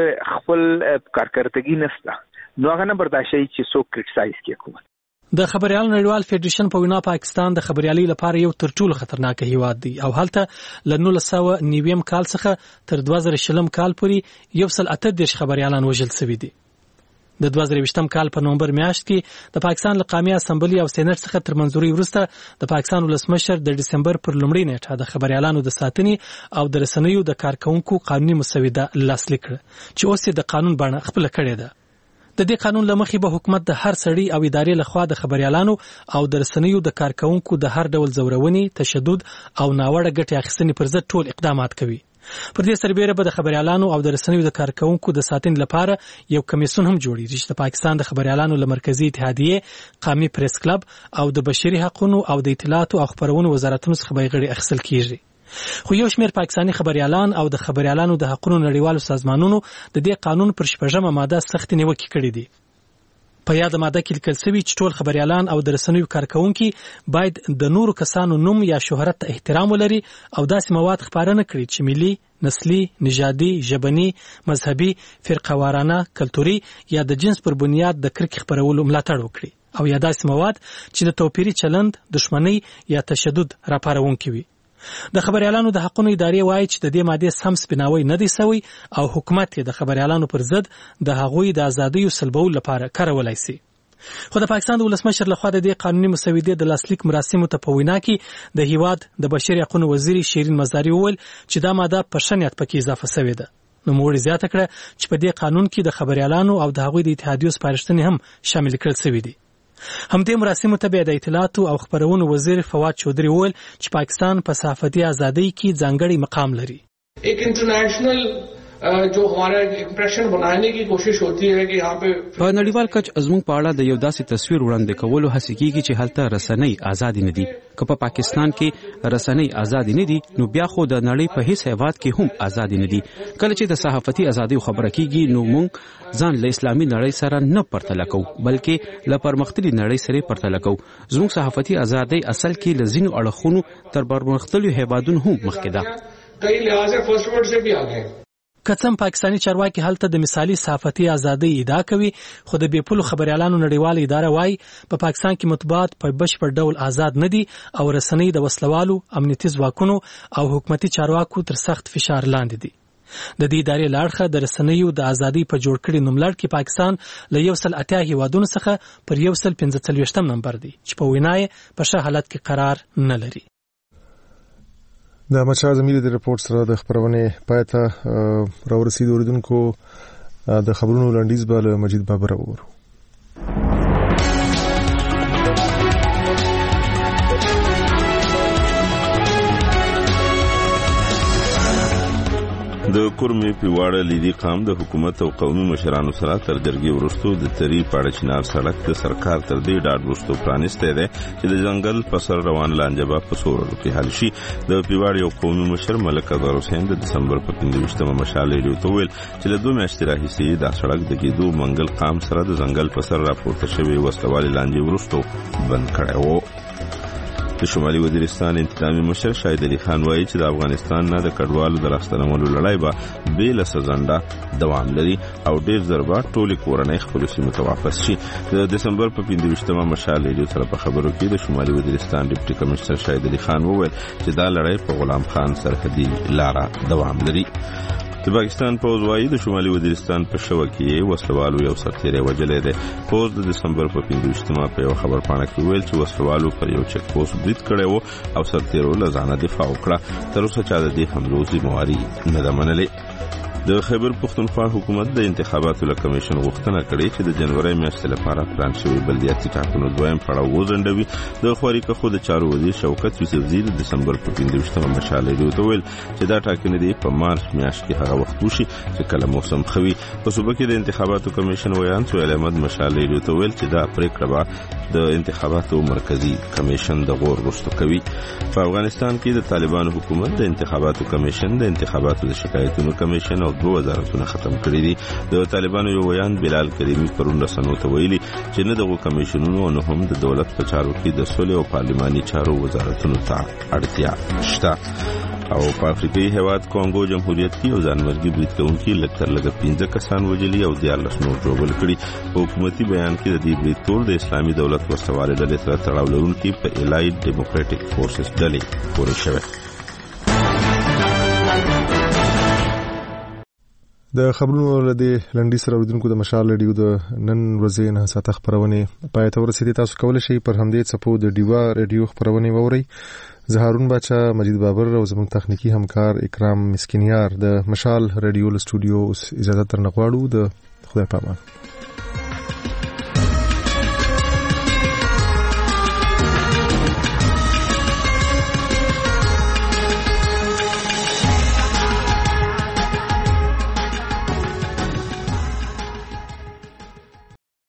خپل کارکړتګي نسته نو هغه نه برداشتي چې څوک کرټیسایز کوي حکومت. د خبريال نړیوال فدریشن په وینا پاکستان د خبريالي لپاره یو تر ټولو خطرناک هیواد دی او هلته ل 1990 کال څخه تر 2020 کال پورې 138 خبريالان وژل شوي دي. د 2020 کال په نومبر میاشت کې د پاکستان له قومي اسمبلی او سېنات څخه تر منځوري وروسته د پاکستان ولسمشر د دسمبر پر لومړۍ نیټه د خبريالانو د ساتنې او د رسنیو د کارکونکو قانوني مسوده لاسلیک کړه چې اوس د قانون بڼه خپل کړې ده. د دې قانون لمخې به حکومت د هر سړي او ادارې لخوا د خبريالانو او د رسنیو د کارکونکو د هر ډول زورونې، تشدد او ناوړه ګټې اخیستنې پر ضد ټول اقدامات کوي. پر دې سربېره به د خبريالانو او د رسنیو د کارکونکو د ساتنې لپاره یو کمیسیون هم جوړیږي چې د پاکستان د خبريالانو له مرکزی اتحادیې، قومي پریس کلب او د بشري حقوقو او د اطلاعات او خبرونو وزارتونو څخه به غړي اخیستل کیږي. خو یو شمېر پاکستاني خبريالان او د خبريالانو د حقوقو نړیوالو سازمانونو د دې قانون پر 6مه ماده سخت نیوکې کړې دي. په یاد ماده کې لیکل شوی چې ټول خبريالان او د رسنیو کارکونکو باید د نورو کسانو نوم یا شهرت ته احترام ولري او داسې مواد خپاره نه کړي چې ملي، نسلي، نژادي، ژبني، مذهبي، فرقوارانه، کلتوري یا د جنس پر بنیاد د کرکې خپرولو ملاتړ وکړي او یا داسې مواد چې د توپیري چلند، دښمنۍ یا تشدد راپارونکي وي. د خبريالانو د حقوقو ادارې وایي چې د دې ماده سم سپیناوی نه دی سوی او حکومت د خبريالانو پر ضد د هغوی د ازادۍ سلبولو لپاره کارولای شي. خو د پاکستان د ولسمشر لخوا د دې قانوني مسودې د لاسلیک مراسمو ته په وینا کې د هیواد د بشري حقوقو وزیر شیرین مزاری وویل چې دا ماده په شنیات پکې اضافه شوې ده. نو موږ زیاته کړه چې په دې قانون کې د خبريالانو او د هغوی د اتحادیو سپارښتنې هم شامل کړل شوې دي. همدې مراسمو ته د اطلاعات او خبرونو وزیر فواد چودھری وویل چې پاکستان په صحافتي ازادۍ کې ځانګړی مقام لري. एक इंटरनेशनल जो हमारा इंप्रेशन बनाने की कोशिश होती है कि यहाँ पे په نړیوال کچ زموږ په اړه د یو داسې تصویر وړاندې کولو هڅه کیږي چې هلته رسنۍ آزاد نه دي. که په پاکستان کې رسنۍ آزاد نه دي نو بیا خو د نړۍ په هیڅ هیواد کې هم آزاد نه دي. کله چې د صحافتي ازادۍ خبره کیږي نو موږ ځان له اسلامي نړۍ سره نه پرتله کوو بلکې له پرمختللي نړۍ سره پرتله کوو. زموږ صحافتي ازادۍ اصل کې له ځینو اړخونو تر پرمختللو هیوادونو هم مخکې ده. कई लिहाज से फर्स्ट वर्ल्ड से भी आगे हैं. کڅم پاکستانی چارواکي هلته د مثالی صحافتي ازادۍ ادعا کوي خو د بیپولو خبريالانو نړیوال اداره وايي په پاکستان کې مطبوعات په بشپړ ډول آزاد نه دي او رسنۍ د وسلوالو، امنیتي ځواکونو او حکومتي چارواکو تر سخت فشار لاندې دي. د دې ادارې لاړخه د رسنیو د ازادۍ په جوړ کړي نوملړ کې پاکستان له 180 هیوادونو څخه پر 145 نمبر دی چې په وینای په ښه حالت کې قرار نه لري. د احمد شاه زمیر د رپورت سره د خبرونه پاتہ راورسید اوریدونکو د خبرونو لاندیز بل مجید بابر وګورو. د کورمې پیواړه لیدي قام د حکومت او قومي مشرانو سره تر جرګې ورستو د تری پاړه چنار سړک د سرکار تر دې ډاډ ورستو پرانسته ده چې د ځنګل په سر روان لانجبا په سورلو کې حل شي. د پیواړ یو قومي مشر ملک اظهر حسین د دسمبر په 15مه مشال لري ته ویل چې له 2 میاشتې راهیسې د سړک د کېدو منګل قام سره د ځنګل په سر راپورته شوی وسوالي لانجې ورستو بند کړي وو. د شمالي وزیرستان انتظامی مشر شاهد علي خان وایي چې د افغانستان نه د کډوالو د راستنولو لړۍ به بیل سزنده دوام لري او ډیر ضربه ټولي کورنۍ خپل سیمه ته واپس شي. د دسمبر په 15مه مشال لري سره په خبرو کې د شمالي وزیرستان ډیپټي کمشنر شاهد علي خان وویل چې دا لړۍ په غلام خان سرحدي لاره دوام لري. د پاکستان پوز وايي د شمالي وزیرستان په شوکې وسلوالو یو سرتیری وجلې ده. پوز د دسمبر په 15مه په یو خبر پاڼه کې ویل چې وسلوالو پر یو چک پوسټ برید کړی وو او سرتیرو له ځانه دفاع وکړه. تر اوسه چا د دې حملو ذمہواری نه ده منلې. د خیبر پختونخوا حکومت د انتخاباتو له کمیشن غوښتنه کړې چې د جنوري میاشتې لپاره پلان شوی بلدیاتي ټاکنو دویم پړاو وځنډوي. د خوري خو د چارو وزیر شوکت یوسفزي د دسمبر په 15مه مشال لري ته ویل چې دا ټاکنې د په مارچ میاشت کې هغه وخت وشي چې کله موسم خوي. په صوبه کې د انتخاباتو کمیشن ویان سهیل احمد مشال لري ته ویل چې دا پریکړه به د انتخاباتو مرکزی کمیشن د غور وروسته کوي. په افغانستان کې د طالبانو حکومت د انتخاباتو کمیشن د انتخاباتو د شکایتونو کمیشن او 2 وزارتونه ختم کړی دي. د طالبانو یو بیان بلال کریمی پرون رسنیو ته ویلي چې نه دغه کمیشنونو نه هم د دولت په چارو کې د سولې او پارلماني چارو وزارتونو ته اړتیا شته. او په افریقایي هیواد کانګو جمهوریت کې یو ځانمرګي برید کوونکي لږ 15 کسان وژلي او 14 نور ژوبل کړي. په حکومتي بیان کې د دې برید ټول د اسلامي دولت وسوالې ډلې سره تړاو لرونکي په الایډ ډیموکراټیک فورسز ډلې پورې شوی. د خبرونو لدی لنډی سره ودونکو د مشال رادیو د نن ورځې نه ساته خبرونه پای ته ورسېدي. تاسو کولای شئ پر همدې څپو د ډیوا رادیو خبرونه وورئ. زه هارون بچا، مجید بابر او زموږ تخنیکی همکار اکرام مسکینیار د مشال رادیو له سټوډیو اجازه ترنغواړو. د خدای پامان.